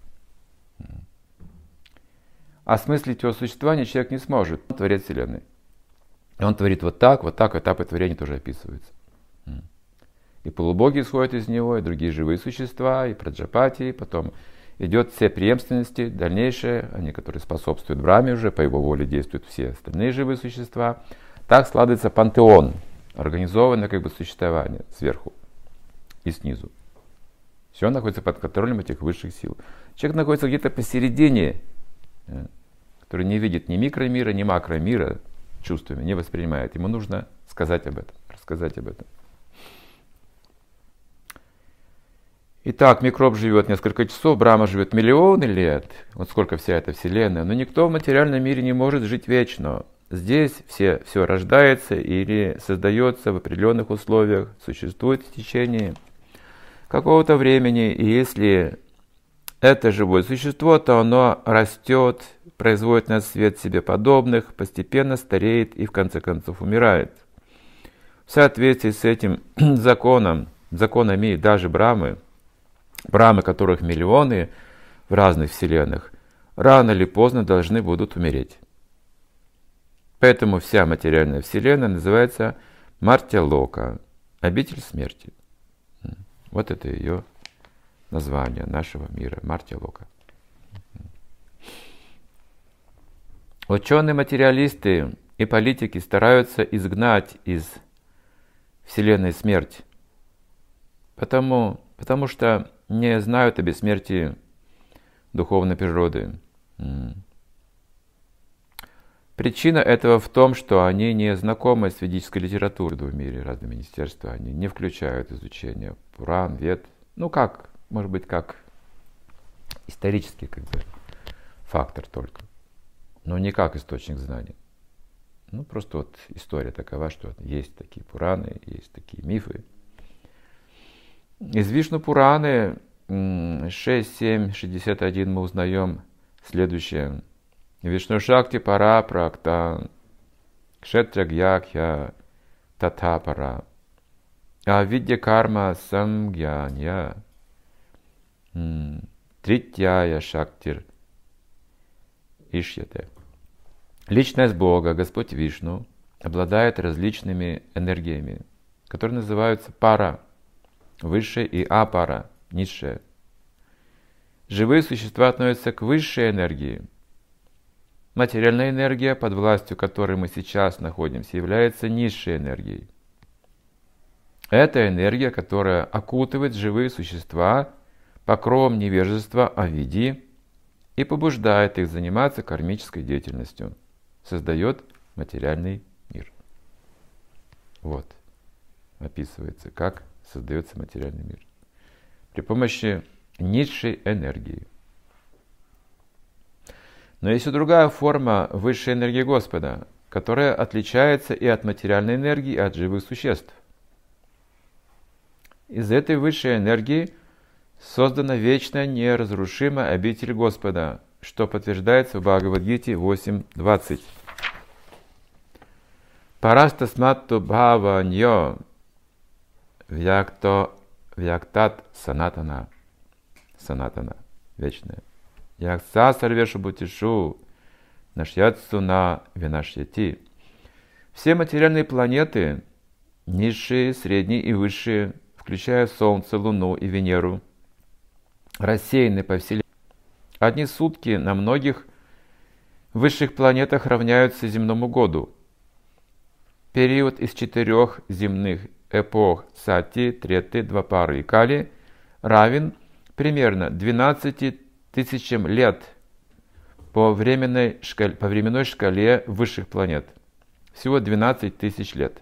Осмыслить его существование человек не сможет. Он творец вселенной. Он творит вот так, этапы творения тоже описываются. И полубоги исходят из него, и другие живые существа, и праджапати, потом идет все преемственности, дальнейшие, они, которые способствуют Брахме уже, по его воле действуют все остальные живые существа. Так складывается пантеон, организованное как бы существование сверху и снизу. Все находится под контролем этих высших сил. Человек находится где-то посередине, который не видит ни микромира, ни макромира чувствами, не воспринимает. Ему нужно сказать об этом, рассказать об этом. Итак, микроб живет несколько часов, Брахма живет миллионы лет. Вот сколько вся эта вселенная. Но никто в материальном мире не может жить вечно. Здесь все рождается или создается в определенных условиях, существует в течение какого-то времени. И если это живое существо, то оно растет, производит на свет себе подобных, постепенно стареет и в конце концов умирает. В соответствии с этим законами даже Брахмы, которых миллионы в разных вселенных, рано или поздно должны будут умереть. Поэтому вся материальная вселенная называется Мартья-лока, обитель смерти. Вот это ее название нашего мира, Мартья-лока. Ученые-материалисты и политики стараются изгнать из вселенной смерть, потому что не знают о бессмертии духовной природы. Причина этого в том, что они не знакомы с ведической литературой в мире, разные министерства, они не включают изучение Пуран, Вед, может быть, как исторический фактор только, но не как источник знаний. Просто вот история такова, что есть такие Пураны, есть такие мифы. Из Вишну Пураны 6.7.61 мы узнаем следующее. Вишну Шакти Пара Практа Кшетрагьякья Татапара Авидья Карма Самгьянья Тритьяя Шактир Ишьяте. Личность Бога, Господь Вишну, обладает различными энергиями, которые называются пара, высшая, и апара, низшая. Живые существа относятся к высшей энергии. Материальная энергия, под властью которой мы сейчас находимся, является низшей энергией. Это энергия, которая окутывает живые существа покровом невежества, авидьи, и побуждает их заниматься кармической деятельностью. создает материальный мир. Вот описывается, как создается материальный мир. При помощи низшей энергии. Но есть и другая форма высшей энергии Господа, которая отличается и от материальной энергии, и от живых существ. Из этой высшей энергии создана вечная неразрушимая обитель Господа, что подтверждается в Бхагавад-гите 8.20. Парастасматту бхаваньо вяктат санатана. Санатана. Вечная. Якса сарвешу бутишу нашьятсу на винашьяти. Все материальные планеты, низшие, средние и высшие, включая Солнце, Луну и Венеру, рассеяны по Вселенной. Одни сутки на многих высших планетах равняются земному году. Период из 4 земных эпох Сати, Треты, Двапары и Кали равен примерно 12 тысячам лет по временной шкале высших планет. Всего 12 тысяч лет.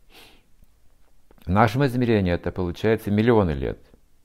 В нашем измерении это получается миллионы лет.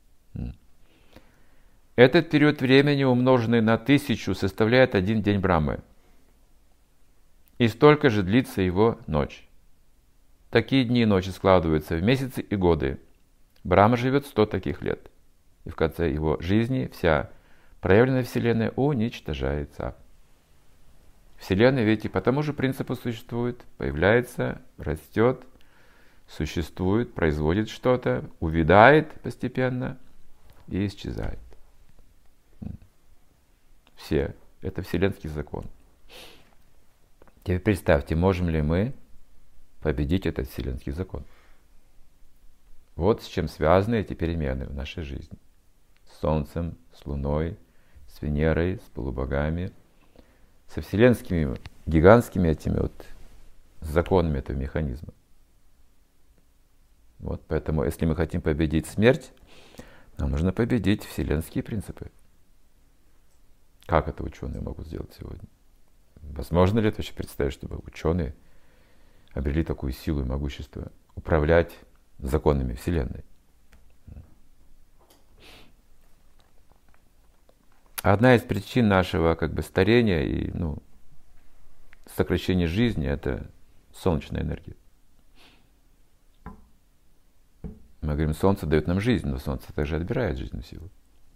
Этот период времени, умноженный на 1000, составляет 1 день Брамы. И столько же длится его ночь. Такие дни и ночи складываются в месяцы и годы. Брама живет 100 таких лет. И в конце его жизни вся проявленная Вселенная уничтожается. Вселенная ведь и по тому же принципу существует, появляется, растет, существует, производит что-то, увядает постепенно и исчезает. Все. Это вселенский закон. Теперь представьте, можем ли мы победить этот вселенский закон? Вот с чем связаны эти перемены в нашей жизни. С Солнцем, с Луной, с Венерой, с полубогами, со вселенскими, гигантскими этими вот законами этого механизма. Вот поэтому, если мы хотим победить смерть, нам нужно победить вселенские принципы. Как это ученые могут сделать сегодня? Возможно ли это вообще представить, чтобы ученые обрели такую силу и могущество управлять законами Вселенной? Одна из причин нашего старения и сокращения жизни — это солнечная энергия. Мы говорим, Солнце дает нам жизнь, но Солнце также отбирает жизненную силу.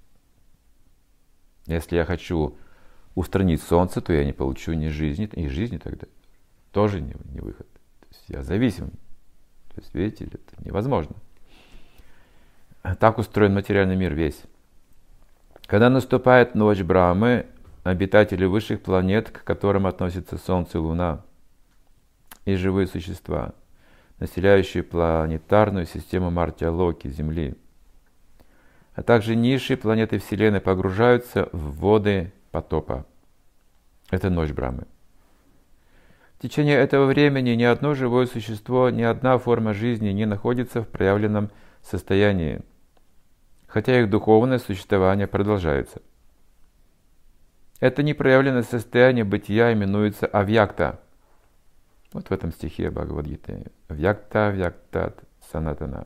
Если я хочу устранить Солнце, то я не получу ни жизни, и жизни тогда тоже не выход. То есть я зависим. То есть, видите, это невозможно. Так устроен материальный мир весь. Когда наступает ночь Брамы, обитатели высших планет, к которым относятся Солнце и Луна, и живые существа, населяющие планетарную систему Мартия-Локи, Земли, а также низшие планеты Вселенной погружаются в воды потопа. Это ночь Брамы. В течение этого времени ни одно живое существо, ни одна форма жизни не находится в проявленном состоянии, хотя их духовное существование продолжается. Это непроявленное состояние бытия именуется авьякта. Вот в этом стихе Бхагавад-гиты. Авьякта, авьяктат, санатана.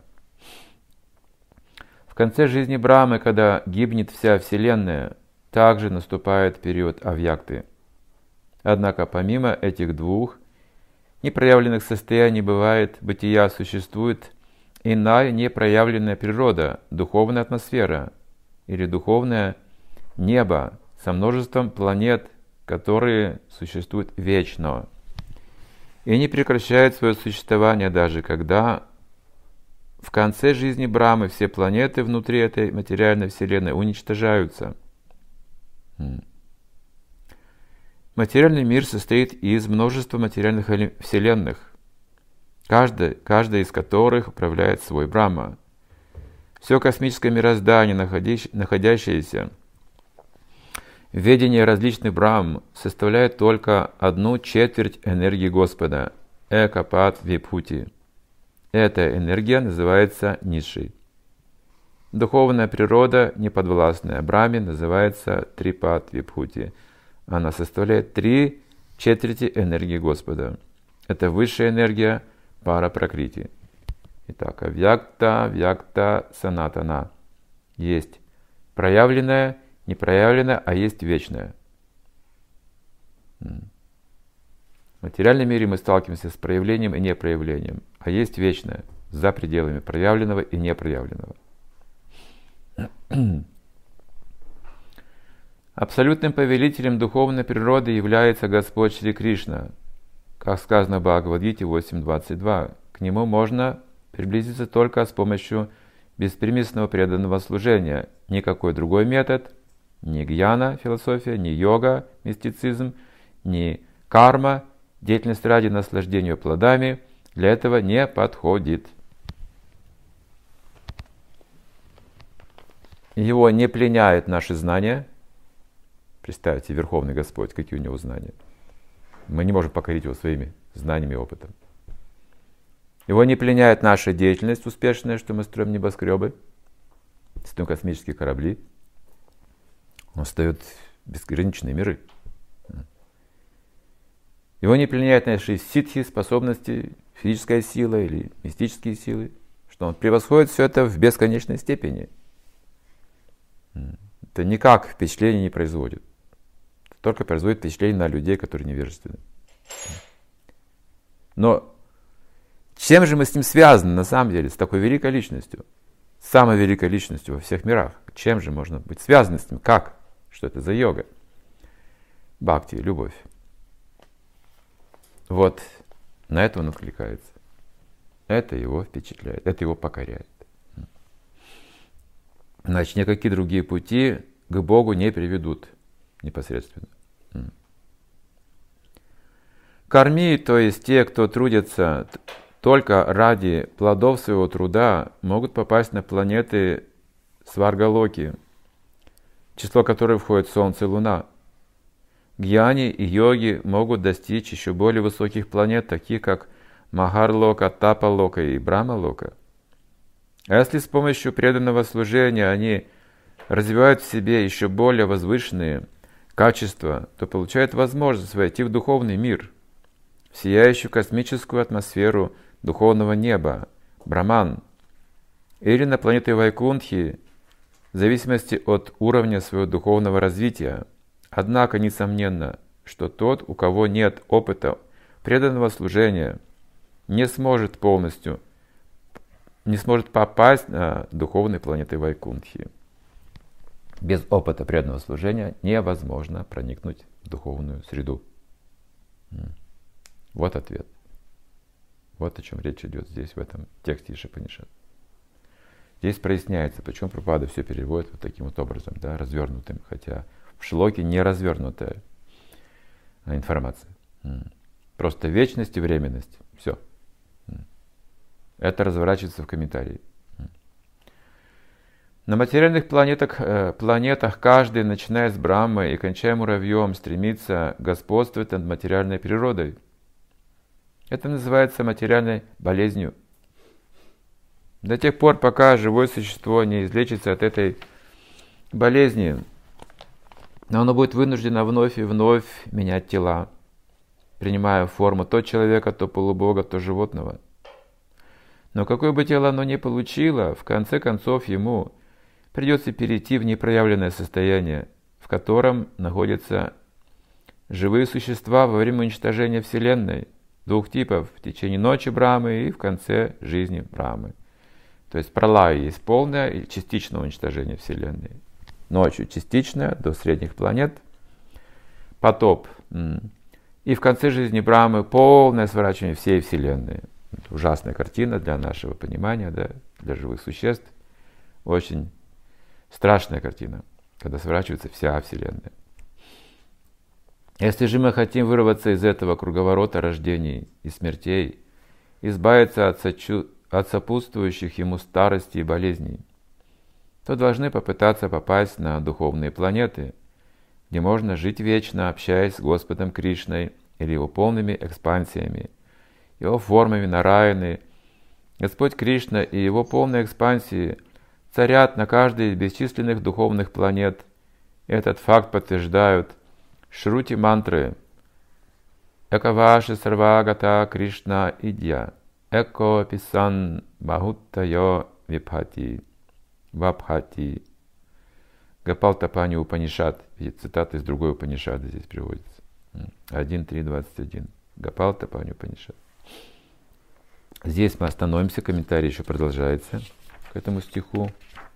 В конце жизни Брамы, когда гибнет вся Вселенная, также наступает период авьякты. Однако помимо этих двух непроявленных состояний бывает бытия, существует иная непроявленная природа, духовная атмосфера или духовное небо со множеством планет, которые существуют вечно и не прекращают свое существование, даже когда в конце жизни Брамы все планеты внутри этой материальной вселенной уничтожаются. Материальный мир состоит из множества материальных вселенных, каждая из которых управляет свой Брахма. Все космическое мироздание, находящееся в ведении различных Брахм, составляет только 1/4 энергии Господа, Экапат Випхути. Эта энергия называется низшей. Духовная природа, неподвластная Брахме, называется Трипат Випхути. Она составляет 3 четверти энергии Господа. Это высшая энергия пара пракрити. Итак, авьякта, вьякта, санатана. Есть проявленное, не проявленное, а есть вечное. В материальном мире мы сталкиваемся с проявлением и непроявлением, а есть вечное, за пределами проявленного и непроявленного. Абсолютным повелителем духовной природы является Господь Шри Кришна. Как сказано в Бхагавад-гите 8.22, к Нему можно приблизиться только с помощью беспримесного преданного служения. Никакой другой метод, ни гьяна, философия, ни йога, мистицизм, ни карма, деятельность ради наслаждения плодами, для этого не подходит. Его не пленяет наши знания. Представьте, Верховный Господь, какие у Него знания. Мы не можем покорить Его своими знаниями и опытом. Его не пленяет наша деятельность успешная, что мы строим небоскребы, строим космические корабли. Он создает безграничные миры. Его не пленяет наши ситхи, способности, физическая сила или мистические силы, что он превосходит все это в бесконечной степени. Это никак впечатление не производит. Это только производит впечатление на людей, которые невежественны. Но чем же мы с ним связаны на самом деле, с такой великой личностью? Самой великой личностью во всех мирах. Чем же можно быть связаны с ним? Как? Что это за йога? Бхакти, любовь. Вот на это он откликается. Это его впечатляет, это его покоряет. Значит, никакие другие пути к Богу не приведут непосредственно. Карми, то есть те, кто трудятся только ради плодов своего труда, могут попасть на планеты Сваргалоки, в число которых входит Солнце и Луна. Гьяни и йоги могут достичь еще более высоких планет, таких как Махарлока, Тапалока и Брамалока. А если с помощью преданного служения они развивают в себе еще более возвышенные качества, то получают возможность войти в духовный мир, в сияющую космическую атмосферу духовного неба, Браман, или на планеты Вайкунтхи, в зависимости от уровня своего духовного развития. Однако, несомненно, что тот, у кого нет опыта преданного служения, не сможет попасть на духовные планеты Вайкунтхи. Без опыта преданного служения невозможно проникнуть в духовную среду. Вот ответ. Вот о чем речь идет здесь, в этом тексте Ишупанишад. Здесь проясняется, почему Прабхупада все переводит вот таким вот образом, да, развернутым, хотя в шлоке не развернутая информация. Просто вечность и временность. Все. Это разворачивается в комментарии. На материальных планетах каждый, начиная с Брахмы и кончая муравьем, стремится господствовать над материальной природой. Это называется материальной болезнью. До тех пор, пока живое существо не излечится от этой болезни, оно будет вынуждено вновь и вновь менять тела, принимая форму то человека, то полубога, то животного. Но какое бы тело оно ни получило, в конце концов ему придется перейти в непроявленное состояние, в котором находятся живые существа во время уничтожения Вселенной, двух типов, в течение ночи Брахмы и в конце жизни Брахмы. То есть пралая есть полное и частичное уничтожение Вселенной. Ночью частичное, до средних планет, потоп. И в конце жизни Брахмы полное сворачивание всей Вселенной. Это ужасная картина для нашего понимания, да, для живых существ. Очень страшная картина, когда сворачивается вся Вселенная. Если же мы хотим вырваться из этого круговорота рождений и смертей, избавиться от сопутствующих ему старости и болезней, то должны попытаться попасть на духовные планеты, где можно жить вечно, общаясь с Господом Кришной или его полными экспансиями, его формами Нараяны. Господь Кришна и его полные экспансии царят на каждой из бесчисленных духовных планет. Этот факт подтверждают шрути мантры, Экаваши сарвагата Кришна идья. Эко писан бахуттайо випхати. Вапхати. Гапалтапани Упанишад. Цитата из другой Упанишада здесь приводится. 1.3.21. Гапалтапани Упанишад. Здесь мы остановимся. Комментарий еще продолжается к этому стиху.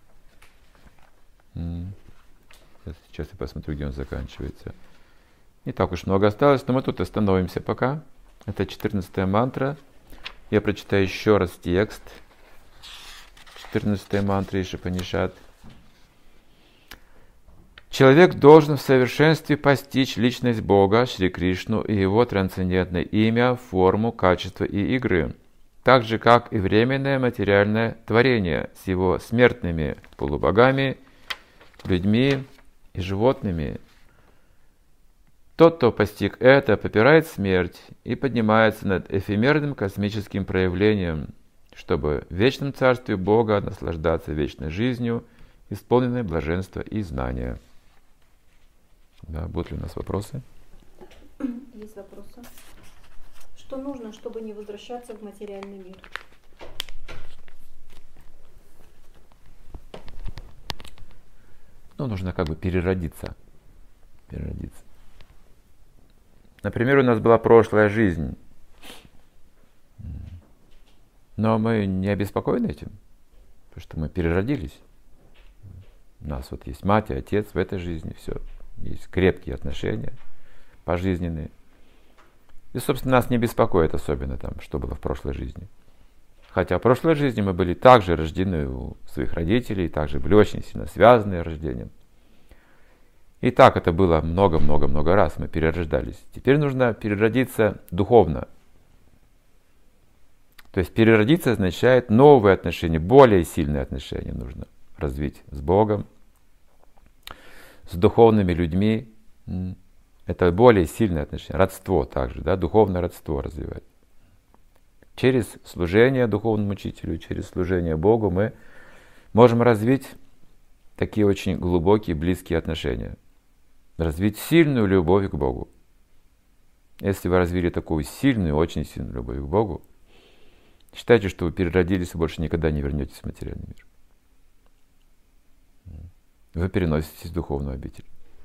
Сейчас я посмотрю, где он заканчивается. Не так уж много осталось, но мы тут остановимся пока. Это 14-я мантра. Я прочитаю еще раз текст. 14-я мантра Ишупанишад. Человек должен в совершенстве постичь личность Бога, Шри Кришну и его трансцендентное имя, форму, качество и игры, так же, как и временное материальное творение с его смертными полубогами, людьми и животными. Тот, кто постиг это, попирает смерть и поднимается над эфемерным космическим проявлением, чтобы в вечном царстве Бога наслаждаться вечной жизнью, исполненной блаженства и знания. Да, будут ли у нас вопросы? Есть вопросы. Что нужно, чтобы не возвращаться в материальный мир? Ну, нужно как бы переродиться. Например, у нас была прошлая жизнь. Но мы не обеспокоены этим, потому что мы переродились. У нас вот есть мать и отец в этой жизни, все. Есть крепкие отношения пожизненные. И, собственно, нас не беспокоит особенно там, что было в прошлой жизни. Хотя в прошлой жизни мы были также рождены у своих родителей, также были очень сильно связаны рождением. И так это было много-много-много раз, мы перерождались. Теперь нужно переродиться духовно. То есть переродиться означает новые отношения, более сильные отношения нужно развить с Богом, с духовными людьми. Это более сильное отношение, родство также, да, духовное родство развивать. Через служение духовному учителю, через служение Богу мы можем развить такие очень глубокие, близкие отношения. Развить сильную любовь к Богу. Если вы развили такую сильную, очень сильную любовь к Богу, считайте, что вы переродились и больше никогда не вернетесь в материальный мир. Вы переноситесь в духовную обитель.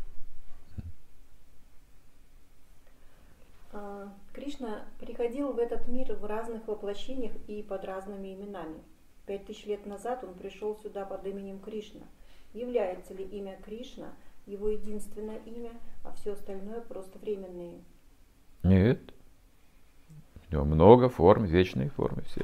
Кришна приходил в этот мир в разных воплощениях и под разными именами. 5000 лет назад он пришел сюда под именем Кришна. Является ли имя Кришна его единственное имя, а все остальное просто временные? Нет. У него много форм, вечные формы все.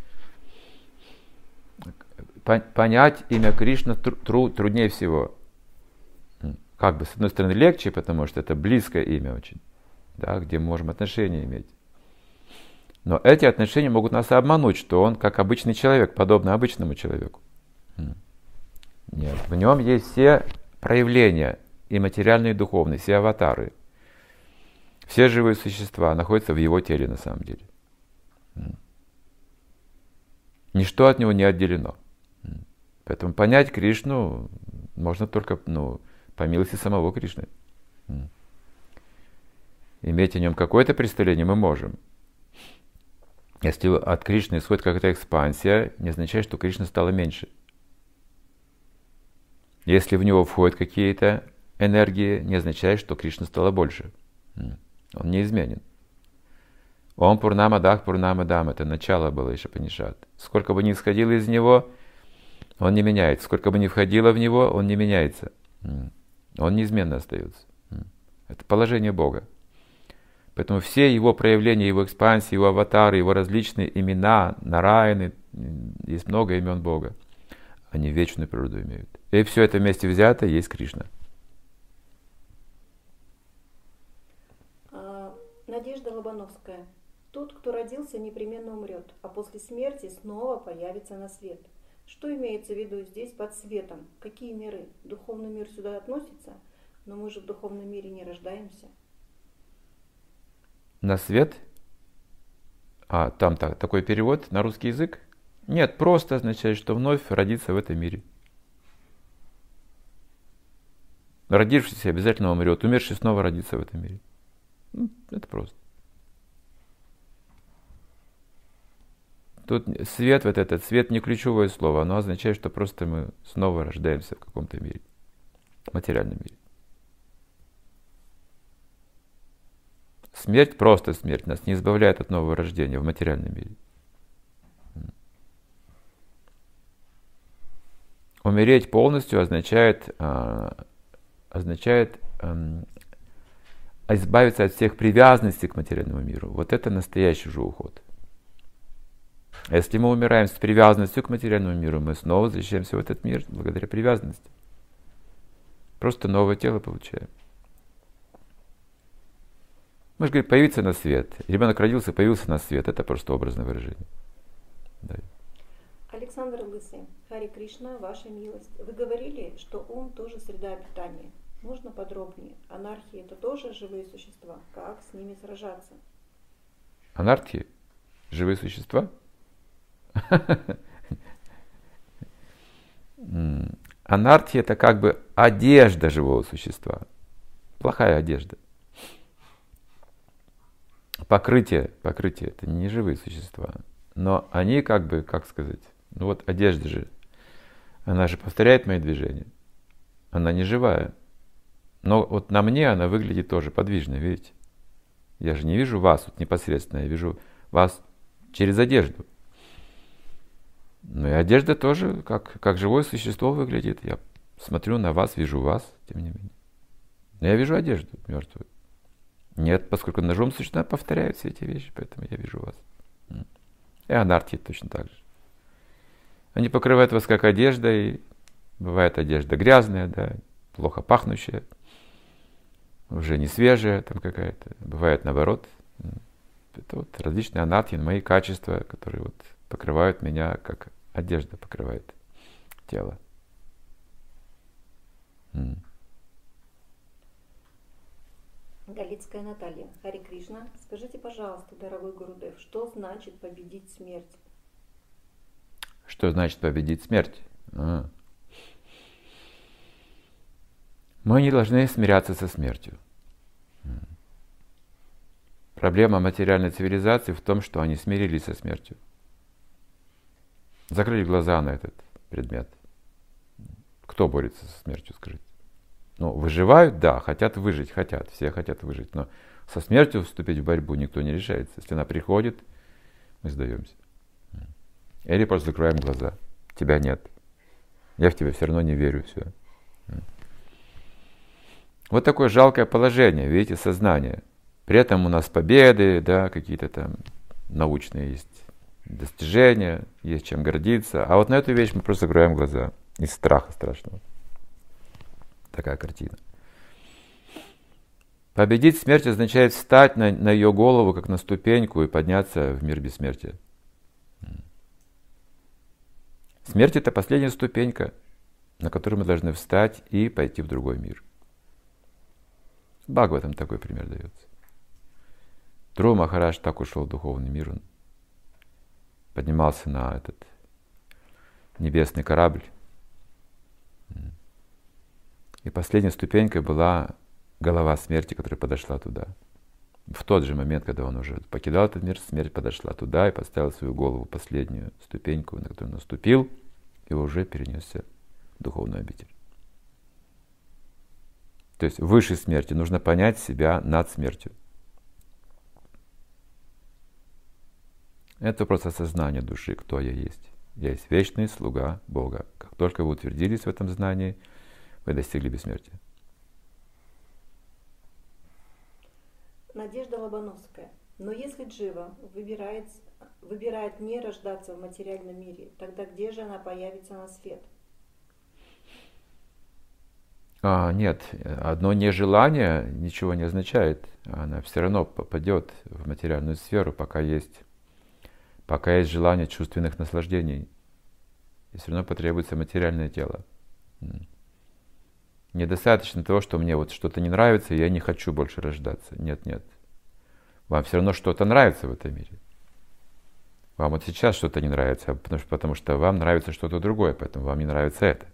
Понять имя Кришна труднее всего. Как бы, с одной стороны, легче, потому что это близкое имя очень, да, где мы можем отношения иметь. Но эти отношения могут нас обмануть, что он как обычный человек, подобно обычному человеку. Нет, в нем есть все проявления, и материальные, и духовные, все аватары. Все живые существа находятся в его теле на самом деле. Ничто от него не отделено. Поэтому понять Кришну можно только по милости самого Кришны. Иметь о нем какое-то представление мы можем. Если от Кришны исходит какая-то экспансия, не означает, что Кришна стало меньше. Если в него входят какие-то энергии, не означает, что Кришна стало больше. Он неизменен. Ом Пурнамадах Пурнамадам — это начало было Ишупанишад. Сколько бы ни исходило из него, он не меняется. Сколько бы ни входило в него, он не меняется. Он неизменно остается. Это положение Бога. Поэтому все его проявления, его экспансии, его аватары, его различные имена, Нараяны, есть много имен Бога. Они вечную природу имеют. И все это вместе взято есть Кришна. Надежда Лобановская. Тот, кто родился, непременно умрет, а после смерти снова появится на свет. Что имеется в виду здесь под светом? Какие миры? Духовный мир сюда относится? Но мы же в духовном мире не рождаемся. На свет? Там такой перевод на русский язык? Нет, просто означает, что вновь родиться в этом мире. Родившийся обязательно умрет, умерший снова родится в этом мире. Это просто. Тут свет, вот этот свет не ключевое слово, оно означает, что просто мы снова рождаемся в каком-то мире, в материальном мире. Смерть, просто смерть, нас не избавляет от нового рождения в материальном мире. Умереть полностью означает избавиться от всех привязанностей к материальному миру. Вот это настоящий же уход. А если мы умираем с привязанностью к материальному миру, мы снова возвращаемся в этот мир благодаря привязанности. Просто новое тело получаем. Мы же говорим, появиться на свет. Ребенок родился, появился на свет. Это просто образное выражение. Да. Александр Лысый, Хари Кришна, ваша милость. Вы говорили, что ум тоже среда обитания. Можно подробнее? Анархии это тоже живые существа? Как с ними сражаться? Анархии? Живые существа? Анархия это как бы одежда живого существа. Плохая одежда. Покрытие это не живые существа. Но они как бы, как сказать, ну вот одежда же, она же повторяет мои движения. Она не живая. Но вот на мне она выглядит тоже подвижной, видите? Я же не вижу вас вот непосредственно, я вижу вас через одежду. Ну и одежда тоже как живое существо выглядит. Я смотрю на вас, вижу вас, тем не менее. Но я вижу одежду мертвую. Нет, поскольку ножом существенно повторяют все эти вещи, поэтому я вижу вас. И анархия точно так же. Они покрывают вас как одежда, и бывает одежда грязная, да, плохо пахнущая, уже не свежая там какая-то. Бывает наоборот. Это вот различные анархии, мои качества, которые вот покрывают меня, как одежда покрывает тело. Галицкая Наталья, Хари Кришна, скажите, пожалуйста, дорогой Гурудев, что значит победить смерть? Что значит победить смерть? Мы не должны смиряться со смертью. Проблема материальной цивилизации в том, что они смирились со смертью. Закрыли глаза на этот предмет. Кто борется со смертью, скажите? Ну, выживают, да, хотят выжить, все хотят выжить, но со смертью вступить в борьбу никто не решается. Если она приходит, мы сдаемся. Или просто закрываем глаза. Тебя нет. Я в тебя все равно не верю, все. Вот такое жалкое положение, видите, сознание. При этом у нас победы, да, какие-то там научные есть достижения, есть чем гордиться. А вот на эту вещь мы просто закрываем глаза из страха страшного. Такая картина. Победить смерть означает встать на ее голову, как на ступеньку, и подняться в мир бессмертия. Смерть — это последняя ступенька, на которую мы должны встать и пойти в другой мир. Бхагаватам такой пример дается. Друва Махарадж так ушел в духовный мир, он поднимался на этот небесный корабль. И последней ступенькой была голова смерти, которая подошла туда. В тот же момент, когда он уже покидал этот мир, смерть подошла туда и поставила свою голову, последнюю ступеньку, на которую он наступил, и уже перенесся в духовную обитель. То есть выше смерти нужно понять себя над смертью. Это вопрос осознания души, кто я есть. Я есть вечный слуга Бога. Как только вы утвердились в этом знании, вы достигли бессмертия. Надежда Лобановская. Но если джива выбирает не рождаться в материальном мире, тогда где же она появится на свет? Нет, одно нежелание ничего не означает. Она все равно попадет в материальную сферу, пока есть желание чувственных наслаждений. И все равно потребуется материальное тело. Недостаточно того, что мне вот что-то не нравится, и я не хочу больше рождаться. Нет. Вам все равно что-то нравится в этом мире. Вам вот сейчас что-то не нравится, потому что вам нравится что-то другое, поэтому вам не нравится это.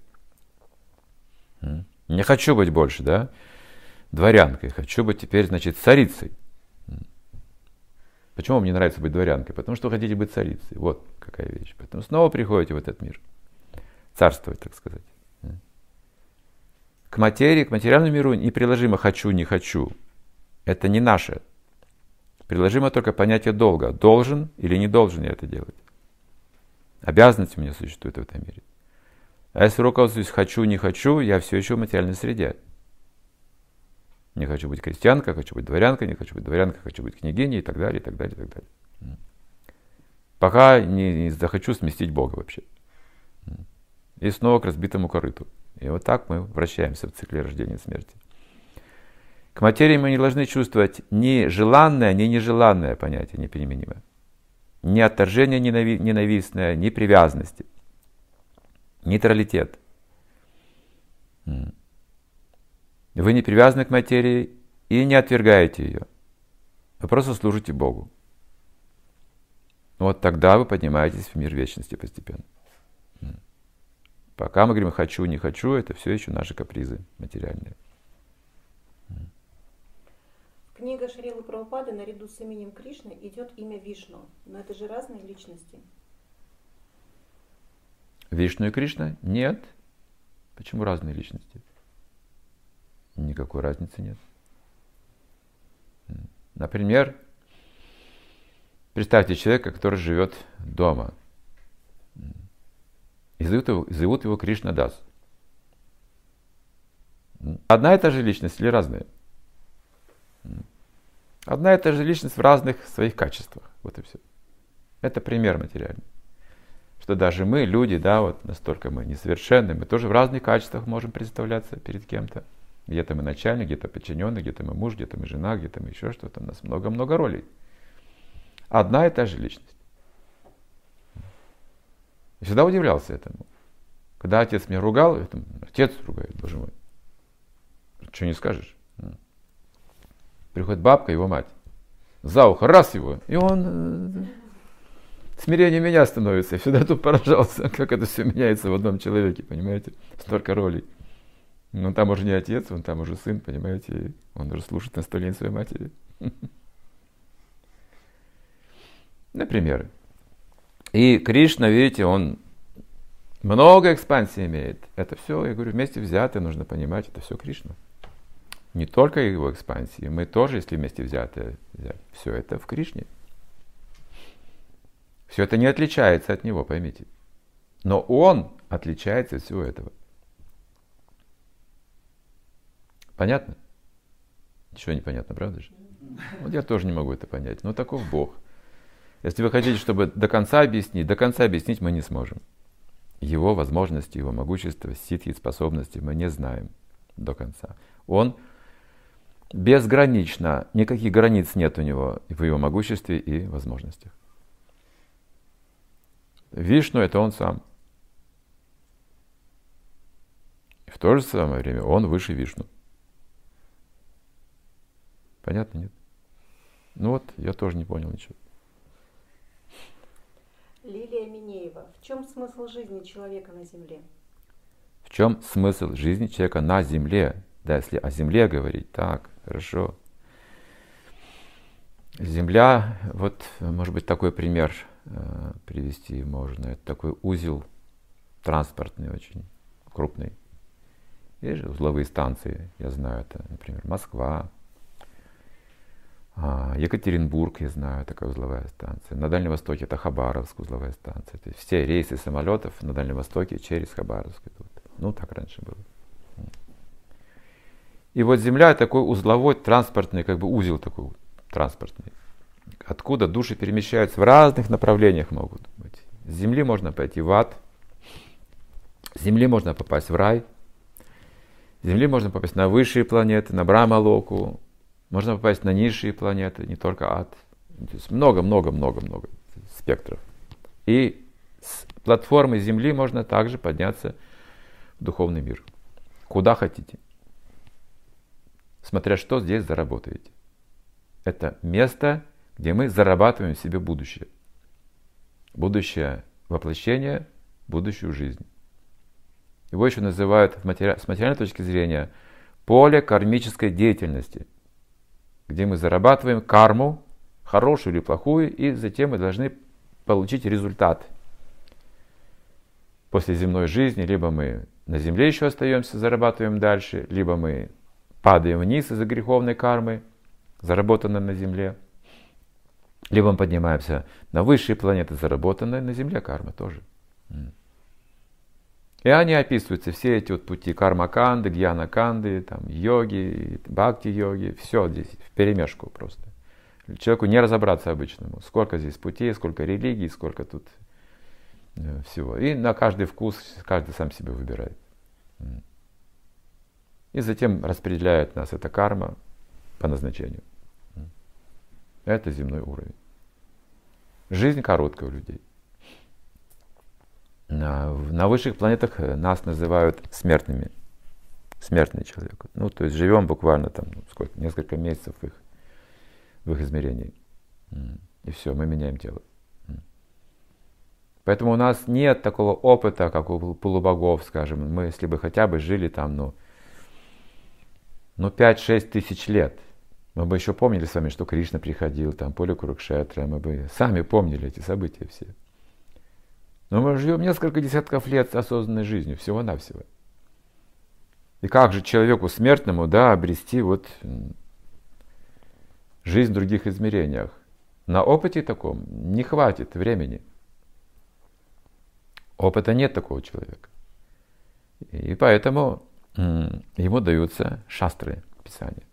Не хочу быть больше, да, дворянкой. Хочу быть теперь, значит, царицей. Почему вам не нравится быть дворянкой? Потому что вы хотите быть царицей. Вот какая вещь. Поэтому снова приходите в этот мир. Царствовать, так сказать. К материи, к материальному миру неприложимо «хочу», «не хочу». Это не наше. Приложимо только понятие долга. Должен или не должен я это делать. Обязанность у меня существует в этом мире. А если руководствуюсь «хочу», «не хочу», я все еще в материальной среде. Не хочу быть крестьянкой, хочу быть дворянкой, не хочу быть дворянкой, хочу быть княгиней и так далее, и так далее, и так далее. Пока не захочу сместить Бога вообще. И снова к разбитому корыту. И вот так мы вращаемся в цикле рождения и смерти. К материи мы не должны чувствовать ни желанное, ни нежеланное понятие, неприменимое. Ни отторжение ненавистное, ни привязанности. Нейтралитет. Вы не привязаны к материи и не отвергаете ее. Вы просто служите Богу. Вот тогда вы поднимаетесь в мир вечности постепенно. Пока мы говорим «хочу», «не хочу», это все еще наши капризы материальные. Книга Шрилы Прабхупады наряду с именем Кришны идет имя Вишну. Но это же разные личности. Вишну и Кришна? Нет. Почему разные личности? Никакой разницы нет. Например, представьте человека, который живет дома. И зовут его Кришна Дас. Одна и та же личность или разные? Одна и та же личность в разных своих качествах. Вот и все. Это пример материальный. Что даже мы, люди, да, вот настолько мы несовершенны, мы тоже в разных качествах можем представляться перед кем-то. Где-то мы начальник, где-то подчиненный, где-то мы муж, где-то мы жена, где-то мы еще что-то. У нас много-много ролей. Одна и та же личность. Я всегда удивлялся этому. Когда отец меня ругал, отец ругает, боже мой. Что не скажешь? Приходит бабка, его мать. За ухо, раз его. И он смирение меня становится. Я всегда тут поражался, как это все меняется в одном человеке, понимаете? Столько ролей. Но там уже не отец, он там уже сын, понимаете? Он уже слушает наставление своей матери. Например. И Кришна, видите, он много экспансий имеет. Это все, я говорю, вместе взятое, нужно понимать, это все Кришна. Не только его экспансии, мы тоже, если вместе взятое взять, все это в Кришне. Все это не отличается от него, поймите. Но он отличается от всего этого. Понятно? Ничего не понятно, правда же? Вот я тоже не могу это понять, но таков Бог. Если вы хотите, чтобы до конца объяснить мы не сможем. Его возможности, его могущество, ситхи, способности мы не знаем до конца. Он безгранично, никаких границ нет у него в его могуществе и возможностях. Вишну — это он сам. И в то же самое время он выше Вишну. Понятно, нет? Ну вот, я тоже не понял ничего. Лилия Минеева. В чем смысл жизни человека на Земле? В чем смысл жизни человека на Земле? Да, если о Земле говорить, так, хорошо. Земля, вот, может быть, такой пример привести можно. Это такой узел транспортный, очень крупный. Есть же узловые станции, я знаю, это, например, Москва, Екатеринбург, я знаю, такая узловая станция. На Дальнем Востоке это Хабаровск, узловая станция. То есть все рейсы самолетов на Дальнем Востоке через Хабаровск идут. Ну, так раньше было. И вот Земля такой узловой, транспортный, как бы узел такой транспортный. Откуда души перемещаются в разных направлениях могут быть. С Земли можно пойти в ад, с Земли можно попасть в рай, с Земли можно попасть на высшие планеты, на Брахма-локу, можно попасть на низшие планеты, не только ад. То есть много-много-много-много спектров. И с платформы Земли можно также подняться в духовный мир. Куда хотите. Смотря что здесь заработаете. Это место, где мы зарабатываем себе будущее. Будущее воплощение, будущую жизнь. Его еще называют с материальной точки зрения поле кармической деятельности, где мы зарабатываем карму, хорошую или плохую, и затем мы должны получить результат. После земной жизни либо мы на земле еще остаемся, зарабатываем дальше, либо мы падаем вниз из-за греховной кармы, заработанной на земле, либо мы поднимаемся на высшие планеты, заработанной на земле карма тоже. И они описываются, все эти вот пути карма-канды, гьяна-канды, там, йоги, бхакти-йоги, все здесь вперемешку просто. Человеку не разобраться обычному, сколько здесь путей, сколько религий, сколько тут всего. И на каждый вкус каждый сам себе выбирает. И затем распределяет нас эта карма по назначению. Это земной уровень. Жизнь короткая у людей. На высших планетах нас называют смертными. Смертный человек. Ну, то есть живем буквально там сколько, несколько месяцев в их измерении. И все, мы меняем тело. Поэтому у нас нет такого опыта, как у полубогов, скажем. Мы, если бы хотя бы жили там, 5-6 тысяч лет, мы бы еще помнили с вами, что Кришна приходил, там, поле Курукшетра, мы бы сами помнили эти события все. Но мы живем несколько десятков лет осознанной жизнью, всего-навсего. И как же человеку смертному, обрести жизнь в других измерениях? На опыте таком не хватит времени. Опыта нет такого человека. И поэтому ему даются шастры, писания.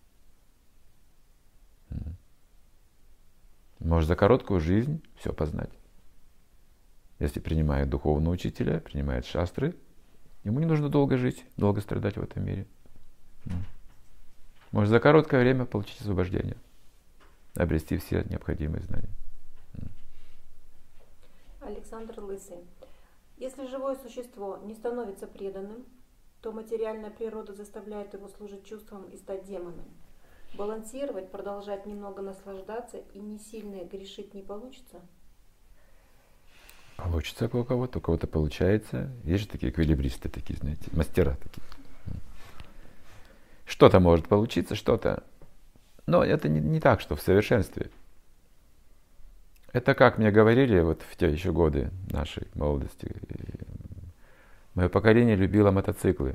Может за короткую жизнь все познать. Если принимает духовного учителя, принимает шастры, ему не нужно долго жить, долго страдать в этом мире. Может за короткое время получить освобождение, обрести все необходимые знания. Александр Лысый. Если живое существо не становится преданным, то материальная природа заставляет его служить чувствам и стать демоном. Балансировать, продолжать немного наслаждаться и не сильно грешить не получится? Получится у кого-то получается. Есть же такие эквилибристы, такие, знаете, мастера такие. Что-то может получиться, что-то. Но это не так, что в совершенстве. Это как мне говорили в те еще годы нашей молодости. Мое поколение любило мотоциклы.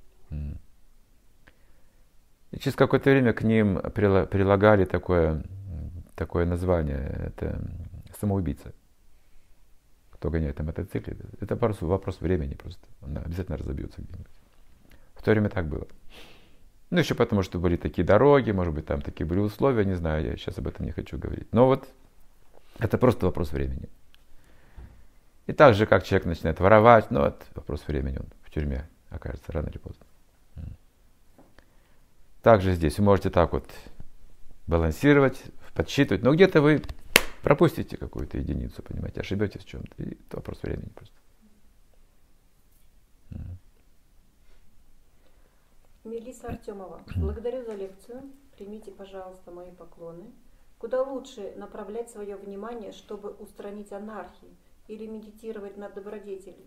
И через какое-то время к ним прилагали такое название. Это самоубийца. Кто гоняет на мотоцикле. Это просто вопрос времени просто. Он обязательно разобьется где-нибудь. В то время так было. Еще потому, что были такие дороги, может быть, там такие были условия, не знаю, я сейчас об этом не хочу говорить. Но это просто вопрос времени. И так же, как человек начинает воровать, это вопрос времени, он в тюрьме окажется рано или поздно. Также здесь вы можете так балансировать, подсчитывать, но где-то вы пропустите какую-то единицу, понимаете, ошибетесь в чем-то. И это вопрос времени просто. Мелисса Артемова. Благодарю за лекцию. Примите, пожалуйста, мои поклоны. Куда лучше направлять свое внимание, чтобы устранить анархию или медитировать над добродетелью?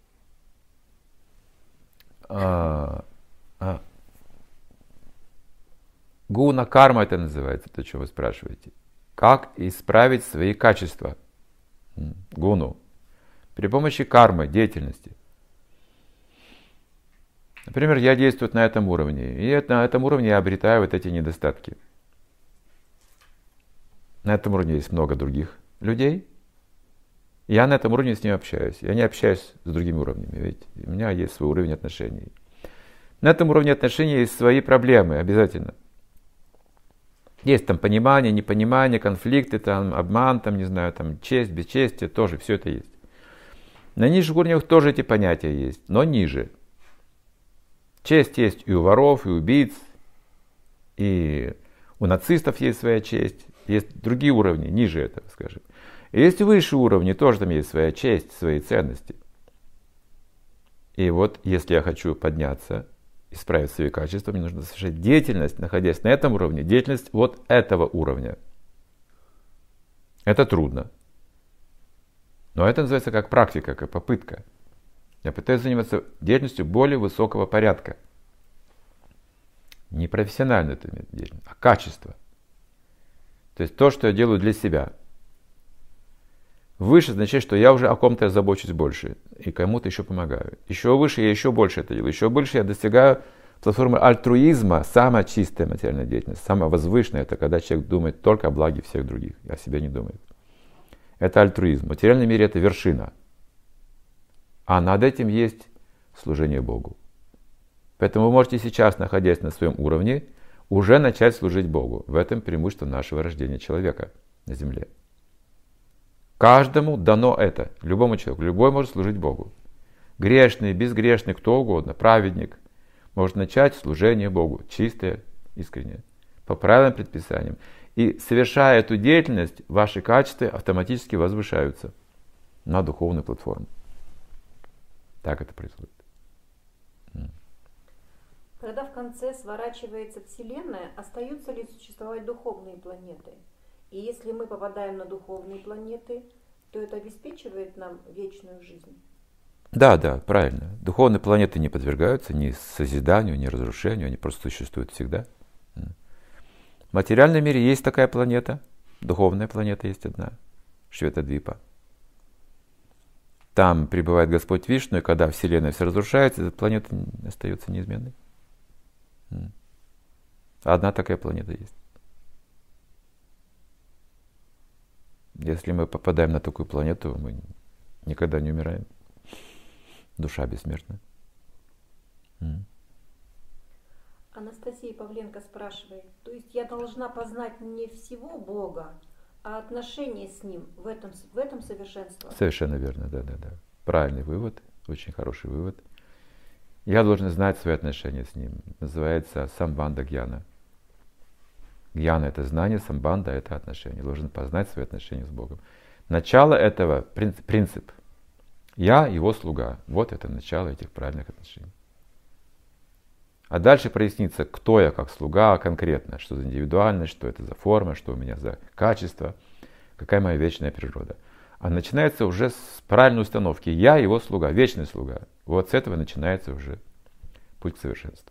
Гуна карма это называется, то, что вы спрашиваете. Как исправить свои качества? Гуну. При помощи кармы, деятельности. Например, я действую на этом уровне. И на этом уровне я обретаю эти недостатки. На этом уровне есть много других людей. Я на этом уровне с ними общаюсь. Я не общаюсь с другими уровнями. Ведь у меня есть свой уровень отношений. На этом уровне отношений есть свои проблемы обязательно. Есть там понимание, непонимание, конфликты, там, обман, там, не знаю, там, честь, бесчестие, тоже все это есть. На нижних уровнях тоже эти понятия есть, но ниже. Честь есть и у воров, и у убийц, и у нацистов есть своя честь, есть другие уровни, ниже этого, скажем. И есть выше уровни, тоже там есть своя честь, свои ценности. И если я хочу подняться, исправить свои качества, мне нужно совершать деятельность, находясь на этом уровне, деятельность этого уровня. Это трудно. Но это называется как практика, как попытка. Я пытаюсь заниматься деятельностью более высокого порядка. Не профессионально это деятельность, а качество. То есть то, что я делаю для себя. Выше означает, что я уже о ком-то забочусь больше и кому-то еще помогаю. Еще выше я еще больше это делаю. Еще больше я достигаю платформы альтруизма, самая чистая материальная деятельность, самая возвышенная, это когда человек думает только о благе всех других, о себе не думает. Это альтруизм. В материальном мире это вершина. А над этим есть служение Богу. Поэтому вы можете сейчас, находясь на своем уровне, уже начать служить Богу. В этом преимущество нашего рождения человека на земле. Каждому дано это, любому человеку. Любой может служить Богу. Грешный, безгрешный, кто угодно, праведник может начать служение Богу, чистое, искреннее, по правилам, предписаниям. И совершая эту деятельность, ваши качества автоматически возвышаются на духовную платформу. Так это происходит. Когда в конце сворачивается Вселенная, остаются ли существовать духовные планеты? И если мы попадаем на духовные планеты, то это обеспечивает нам вечную жизнь? Да, правильно. Духовные планеты не подвергаются ни созиданию, ни разрушению, они просто существуют всегда. В материальном мире есть такая планета, духовная планета есть одна, Шветадвипа. Там пребывает Господь Вишну, и когда Вселенная все разрушается, эта планета остается неизменной. Одна такая планета есть. Если мы попадаем на такую планету, мы никогда не умираем. Душа бессмертна. Анастасия Павленко спрашивает, то есть я должна познать не всего Бога, а отношения с Ним в этом совершенство? Совершенно верно, да. Правильный вывод, очень хороший вывод. Я должен знать свои отношения с Ним. Называется самбанда гьяна. Гьяна — это знание, самбанда — это отношения. Должен познать свои отношения с Богом. Начало этого — принцип. Я Его слуга. Вот это начало этих правильных отношений. А дальше прояснится, кто я как слуга конкретно, что за индивидуальность, что это за форма, что у меня за качество, какая моя вечная природа. А начинается уже с правильной установки. Я Его слуга, вечный слуга. Вот с этого начинается уже путь к совершенству.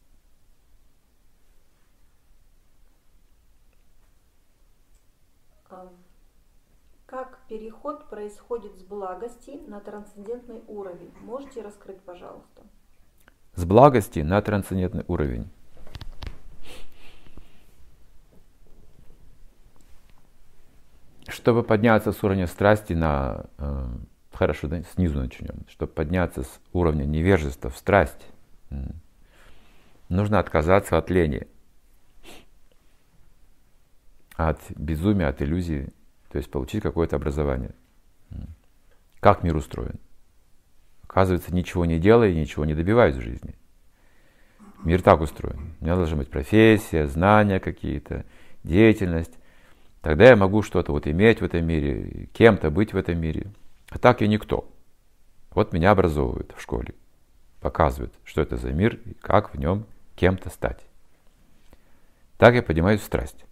Как переход происходит с благости на трансцендентный уровень? Можете раскрыть, пожалуйста? С благости на трансцендентный уровень. Чтобы подняться с уровня страсти на... Хорошо, да, снизу начнем. Чтобы подняться с уровня невежества в страсть, нужно отказаться от лени, от безумия, от иллюзии, то есть получить какое-то образование. Как мир устроен? Оказывается, ничего не делая, ничего не добиваюсь в жизни. Мир так устроен. У меня должна быть профессия, знания какие-то, деятельность. Тогда я могу что-то вот иметь в этом мире, кем-то быть в этом мире. А так я никто. Вот меня образовывают в школе. Показывают, что это за мир и как в нем кем-то стать. Так я поднимаюсь в страсть.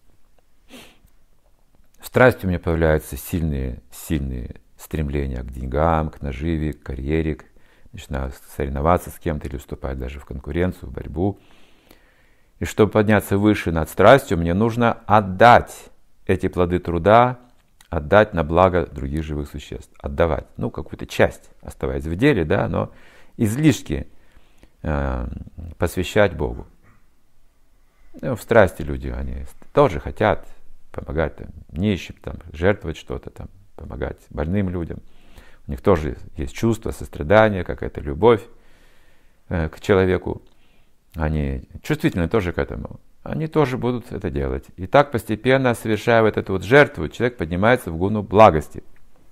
В страсти у меня появляются сильные стремления к деньгам, к наживе, к карьере, начинаю соревноваться с кем-то или вступать даже в конкуренцию, в борьбу. И чтобы подняться выше над страстью, мне нужно отдать эти плоды труда, отдать на благо других живых существ. Отдавать. Какую-то часть, оставаясь в деле, да, но излишки посвящать Богу. В страсти люди, они тоже хотят помогать нищим, жертвовать что-то, помогать больным людям. У них тоже есть чувство, сострадание, какая-то любовь к человеку. Они чувствительны тоже к этому. Они тоже будут это делать. И так постепенно, совершая вот эту жертву, человек поднимается в гуну благости.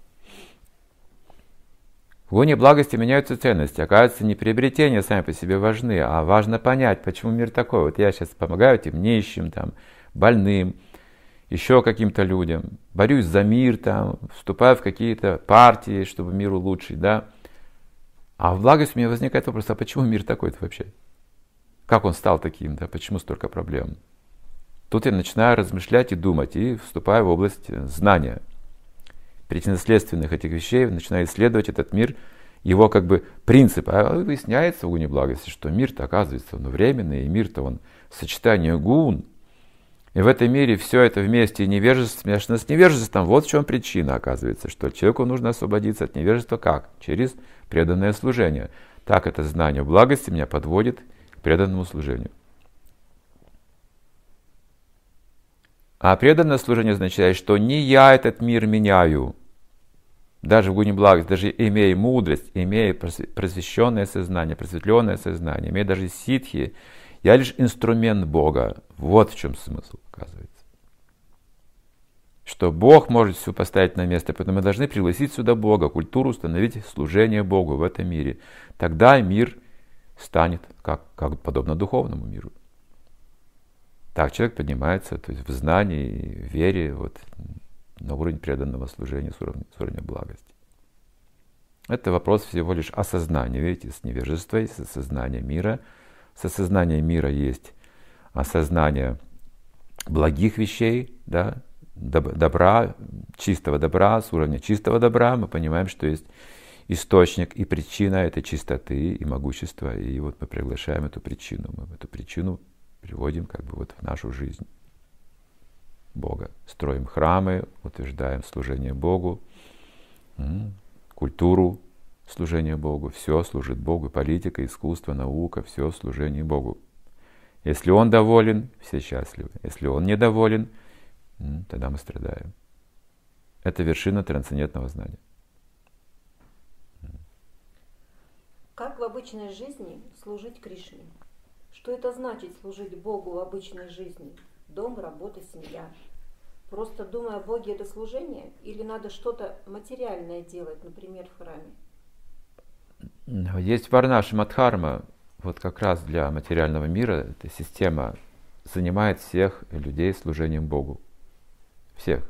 В гуне благости меняются ценности. Оказывается, не приобретения сами по себе важны, а важно понять, почему мир такой. Вот я сейчас помогаю этим нищим, больным, еще каким-то людям, борюсь за мир, вступаю в какие-то партии, чтобы мир улучшить, да. А в благости у меня возникает вопрос, а почему мир такой-то вообще? Как он стал таким, да? Почему столько проблем? Тут я начинаю размышлять и думать, и вступаю в область знания. Причинно-следственных этих вещей, начинаю исследовать этот мир, его принцип. А выясняется в гуне благости, что мир-то оказывается временный, и мир-то он сочетание гун. И в этом мире все это вместе, и невежество смешано с невежеством. Вот в чем причина, оказывается, что человеку нужно освободиться от невежества как? Через преданное служение. Так это знание благости меня подводит к преданному служению. А преданное служение означает, что не я этот мир меняю, даже в гуне благости, даже имея мудрость, имея просвещенное сознание, просветленное сознание, имея даже ситхи, я лишь инструмент Бога. Вот в чем смысл, оказывается. Что Бог может все поставить на место, поэтому мы должны пригласить сюда Бога, культуру установить служение Богу в этом мире. Тогда мир станет как подобно духовному миру. Так человек поднимается, то есть в знании и вере вот, на уровень преданного служения, с уровня благости. Это вопрос всего лишь осознания. Видите, с невежества есть осознание мира. С осознанием мира есть осознание благих вещей, да, добра, чистого добра. С уровня чистого добра мы понимаем, что есть источник и причина этой чистоты и могущества. И вот мы приглашаем эту причину. Мы эту причину приводим как бы вот в нашу жизнь Бога. Строим храмы, утверждаем служение Богу, культуру служения Богу. Все служит Богу. Политика, искусство, наука, все служение Богу. Если Он доволен, все счастливы. Если Он недоволен, тогда мы страдаем. Это вершина трансцендентного знания. Как в обычной жизни служить Кришне? Что это значит служить Богу в обычной жизни? Дом, работа, семья. Просто думая о Боге, это служение? Или надо что-то материальное делать, например, в храме? Есть Варнашрама-дхарма, вот как раз для материального мира. Эта система занимает всех людей служением Богу. Всех.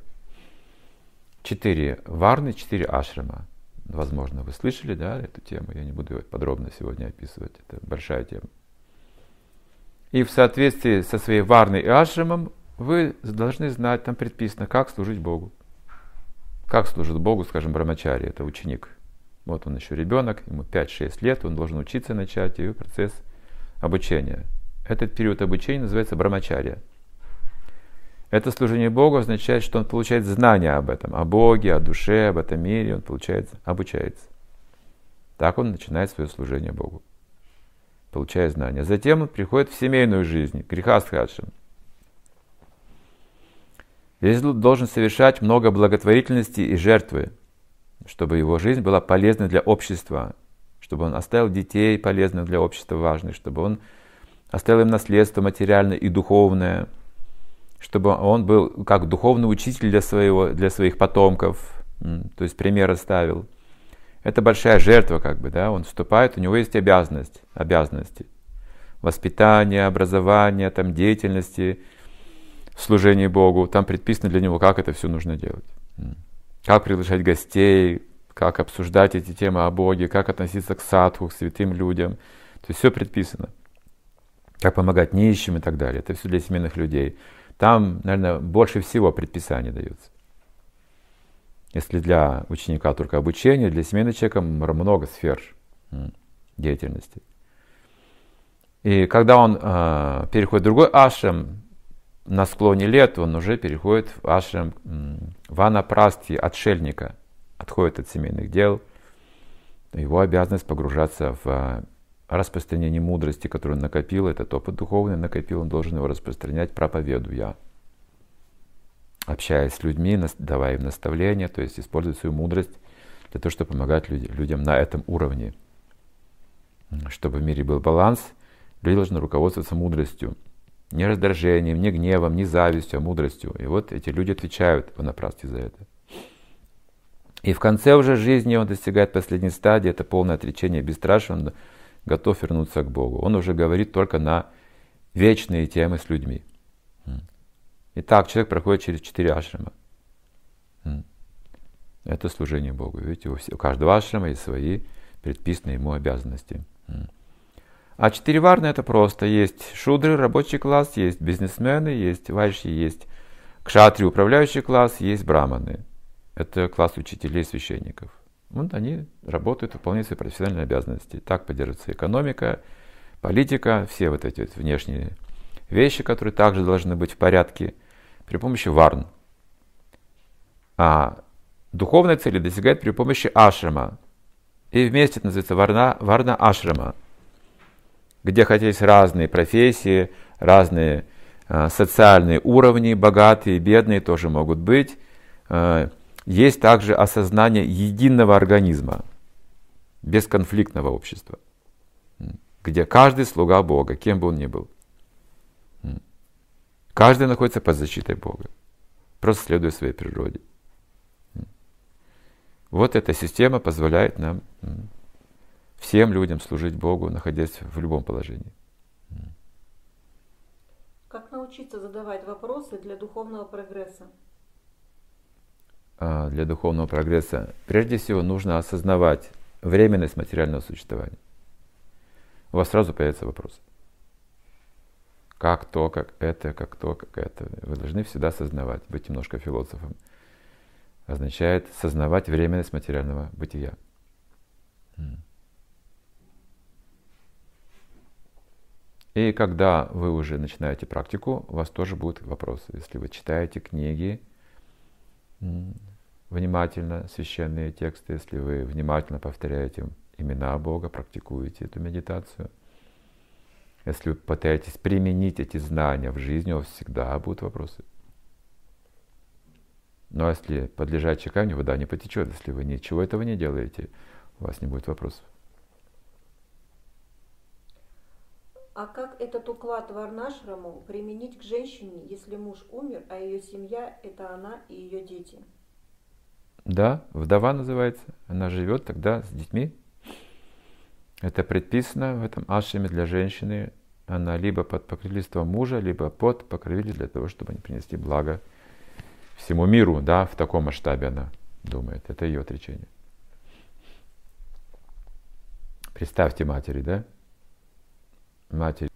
4 варны, 4 ашрама. Возможно, вы слышали, да, эту тему. Я не буду ее подробно сегодня описывать. Это большая тема. И в соответствии со своей варной и ашрамом вы должны знать, там предписано, как служить Богу. Как служит Богу, скажем, брамачари, это ученик. Вот он еще ребенок, ему 5-6 лет, он должен учиться начать, и процесс обучения. Этот период обучения называется брамачария. Это служение Богу означает, что он получает знания об этом, о Боге, о душе, об этом мире, он обучается. Так он начинает свое служение Богу, получая знания. Затем он приходит в семейную жизнь, грихастха-ашрам. Здесь должен совершать много благотворительности и жертвы, чтобы его жизнь была полезной для общества, чтобы он оставил детей полезных для общества, важных, чтобы он оставил им наследство материальное и духовное, чтобы он был как духовный учитель для своих потомков, то есть пример оставил. Это большая жертва, как бы, да, он вступает, у него есть обязанности. Воспитание, образование, там, деятельности, служение Богу. Там предписано для него, как это все нужно делать. Как приглашать гостей, как обсуждать эти темы о Боге, как относиться к садху, к святым людям. То есть все предписано. Как помогать нищим и так далее. Это все для семейных людей. Там, наверное, больше всего предписаний дается. Если для ученика только обучение, для семейного человека много сфер деятельности. И когда он переходит в другой ашрам, на склоне лет он уже переходит в ашрам ванапрастхи, отшельника, отходит от семейных дел. Его обязанность погружаться в распространение мудрости, которую он накопил, этот опыт духовный накопил, он должен его распространять, проповедуя. Общаясь с людьми, давая им наставления, то есть использовать свою мудрость для того, чтобы помогать людям на этом уровне. Чтобы в мире был баланс, люди должны руководствоваться мудростью. Не раздражением, не гневом, не завистью, а мудростью. И вот эти люди отвечают ванапрастхи за это. И в конце уже жизни он достигает последней стадии, это полное отречение, бесстрашие, он готов вернуться к Богу. Он уже говорит только на вечные темы с людьми. Итак, человек проходит через 4 ашрама. Это служение Богу. Видите, у каждого ашрама есть свои предписанные ему обязанности. А 4 варны это просто. Есть шудры, рабочий класс, есть бизнесмены, есть вайши, есть кшатри, управляющий класс, есть браманы. Это класс учителей и священников. Вот они работают, выполняют свои профессиональные обязанности. Так поддерживается экономика, политика, все вот эти вот внешние вещи, которые также должны быть в порядке при помощи варн. А духовной цели достигает при помощи ашрама. И вместе это называется варна ашрама, где хотя есть разные профессии, разные социальные уровни, богатые, бедные тоже могут быть. Есть также осознание единого организма, бесконфликтного общества, где каждый слуга Бога, кем бы он ни был. Каждый находится под защитой Бога, просто следуя своей природе. Вот эта система позволяет нам, всем людям, служить Богу, находясь в любом положении. Как научиться задавать вопросы для духовного прогресса? Для духовного прогресса прежде всего нужно осознавать временность материального существования. У вас сразу появятся вопросы. Как то, как это, как то, как это. Вы должны всегда осознавать. Быть немножко философом означает сознавать временность материального бытия. И когда вы уже начинаете практику, у вас тоже будут вопросы. Если вы читаете книги, внимательно священные тексты, если вы внимательно повторяете имена Бога, практикуете эту медитацию, если вы пытаетесь применить эти знания в жизни, у вас всегда будут вопросы. Но если под лежачий камень вода не потечет, если вы ничего этого не делаете, у вас не будет вопросов. А как этот уклад варнашраму применить к женщине, если муж умер, а ее семья – это она и ее дети? Да, вдова называется. Она живет тогда с детьми. Это предписано в этом ашраме для женщины. Она либо под покровительством мужа, либо под покровительством для того, чтобы они принесли благо всему миру. Да, в таком масштабе она думает. Это ее отречение. Представьте матери, да? Матери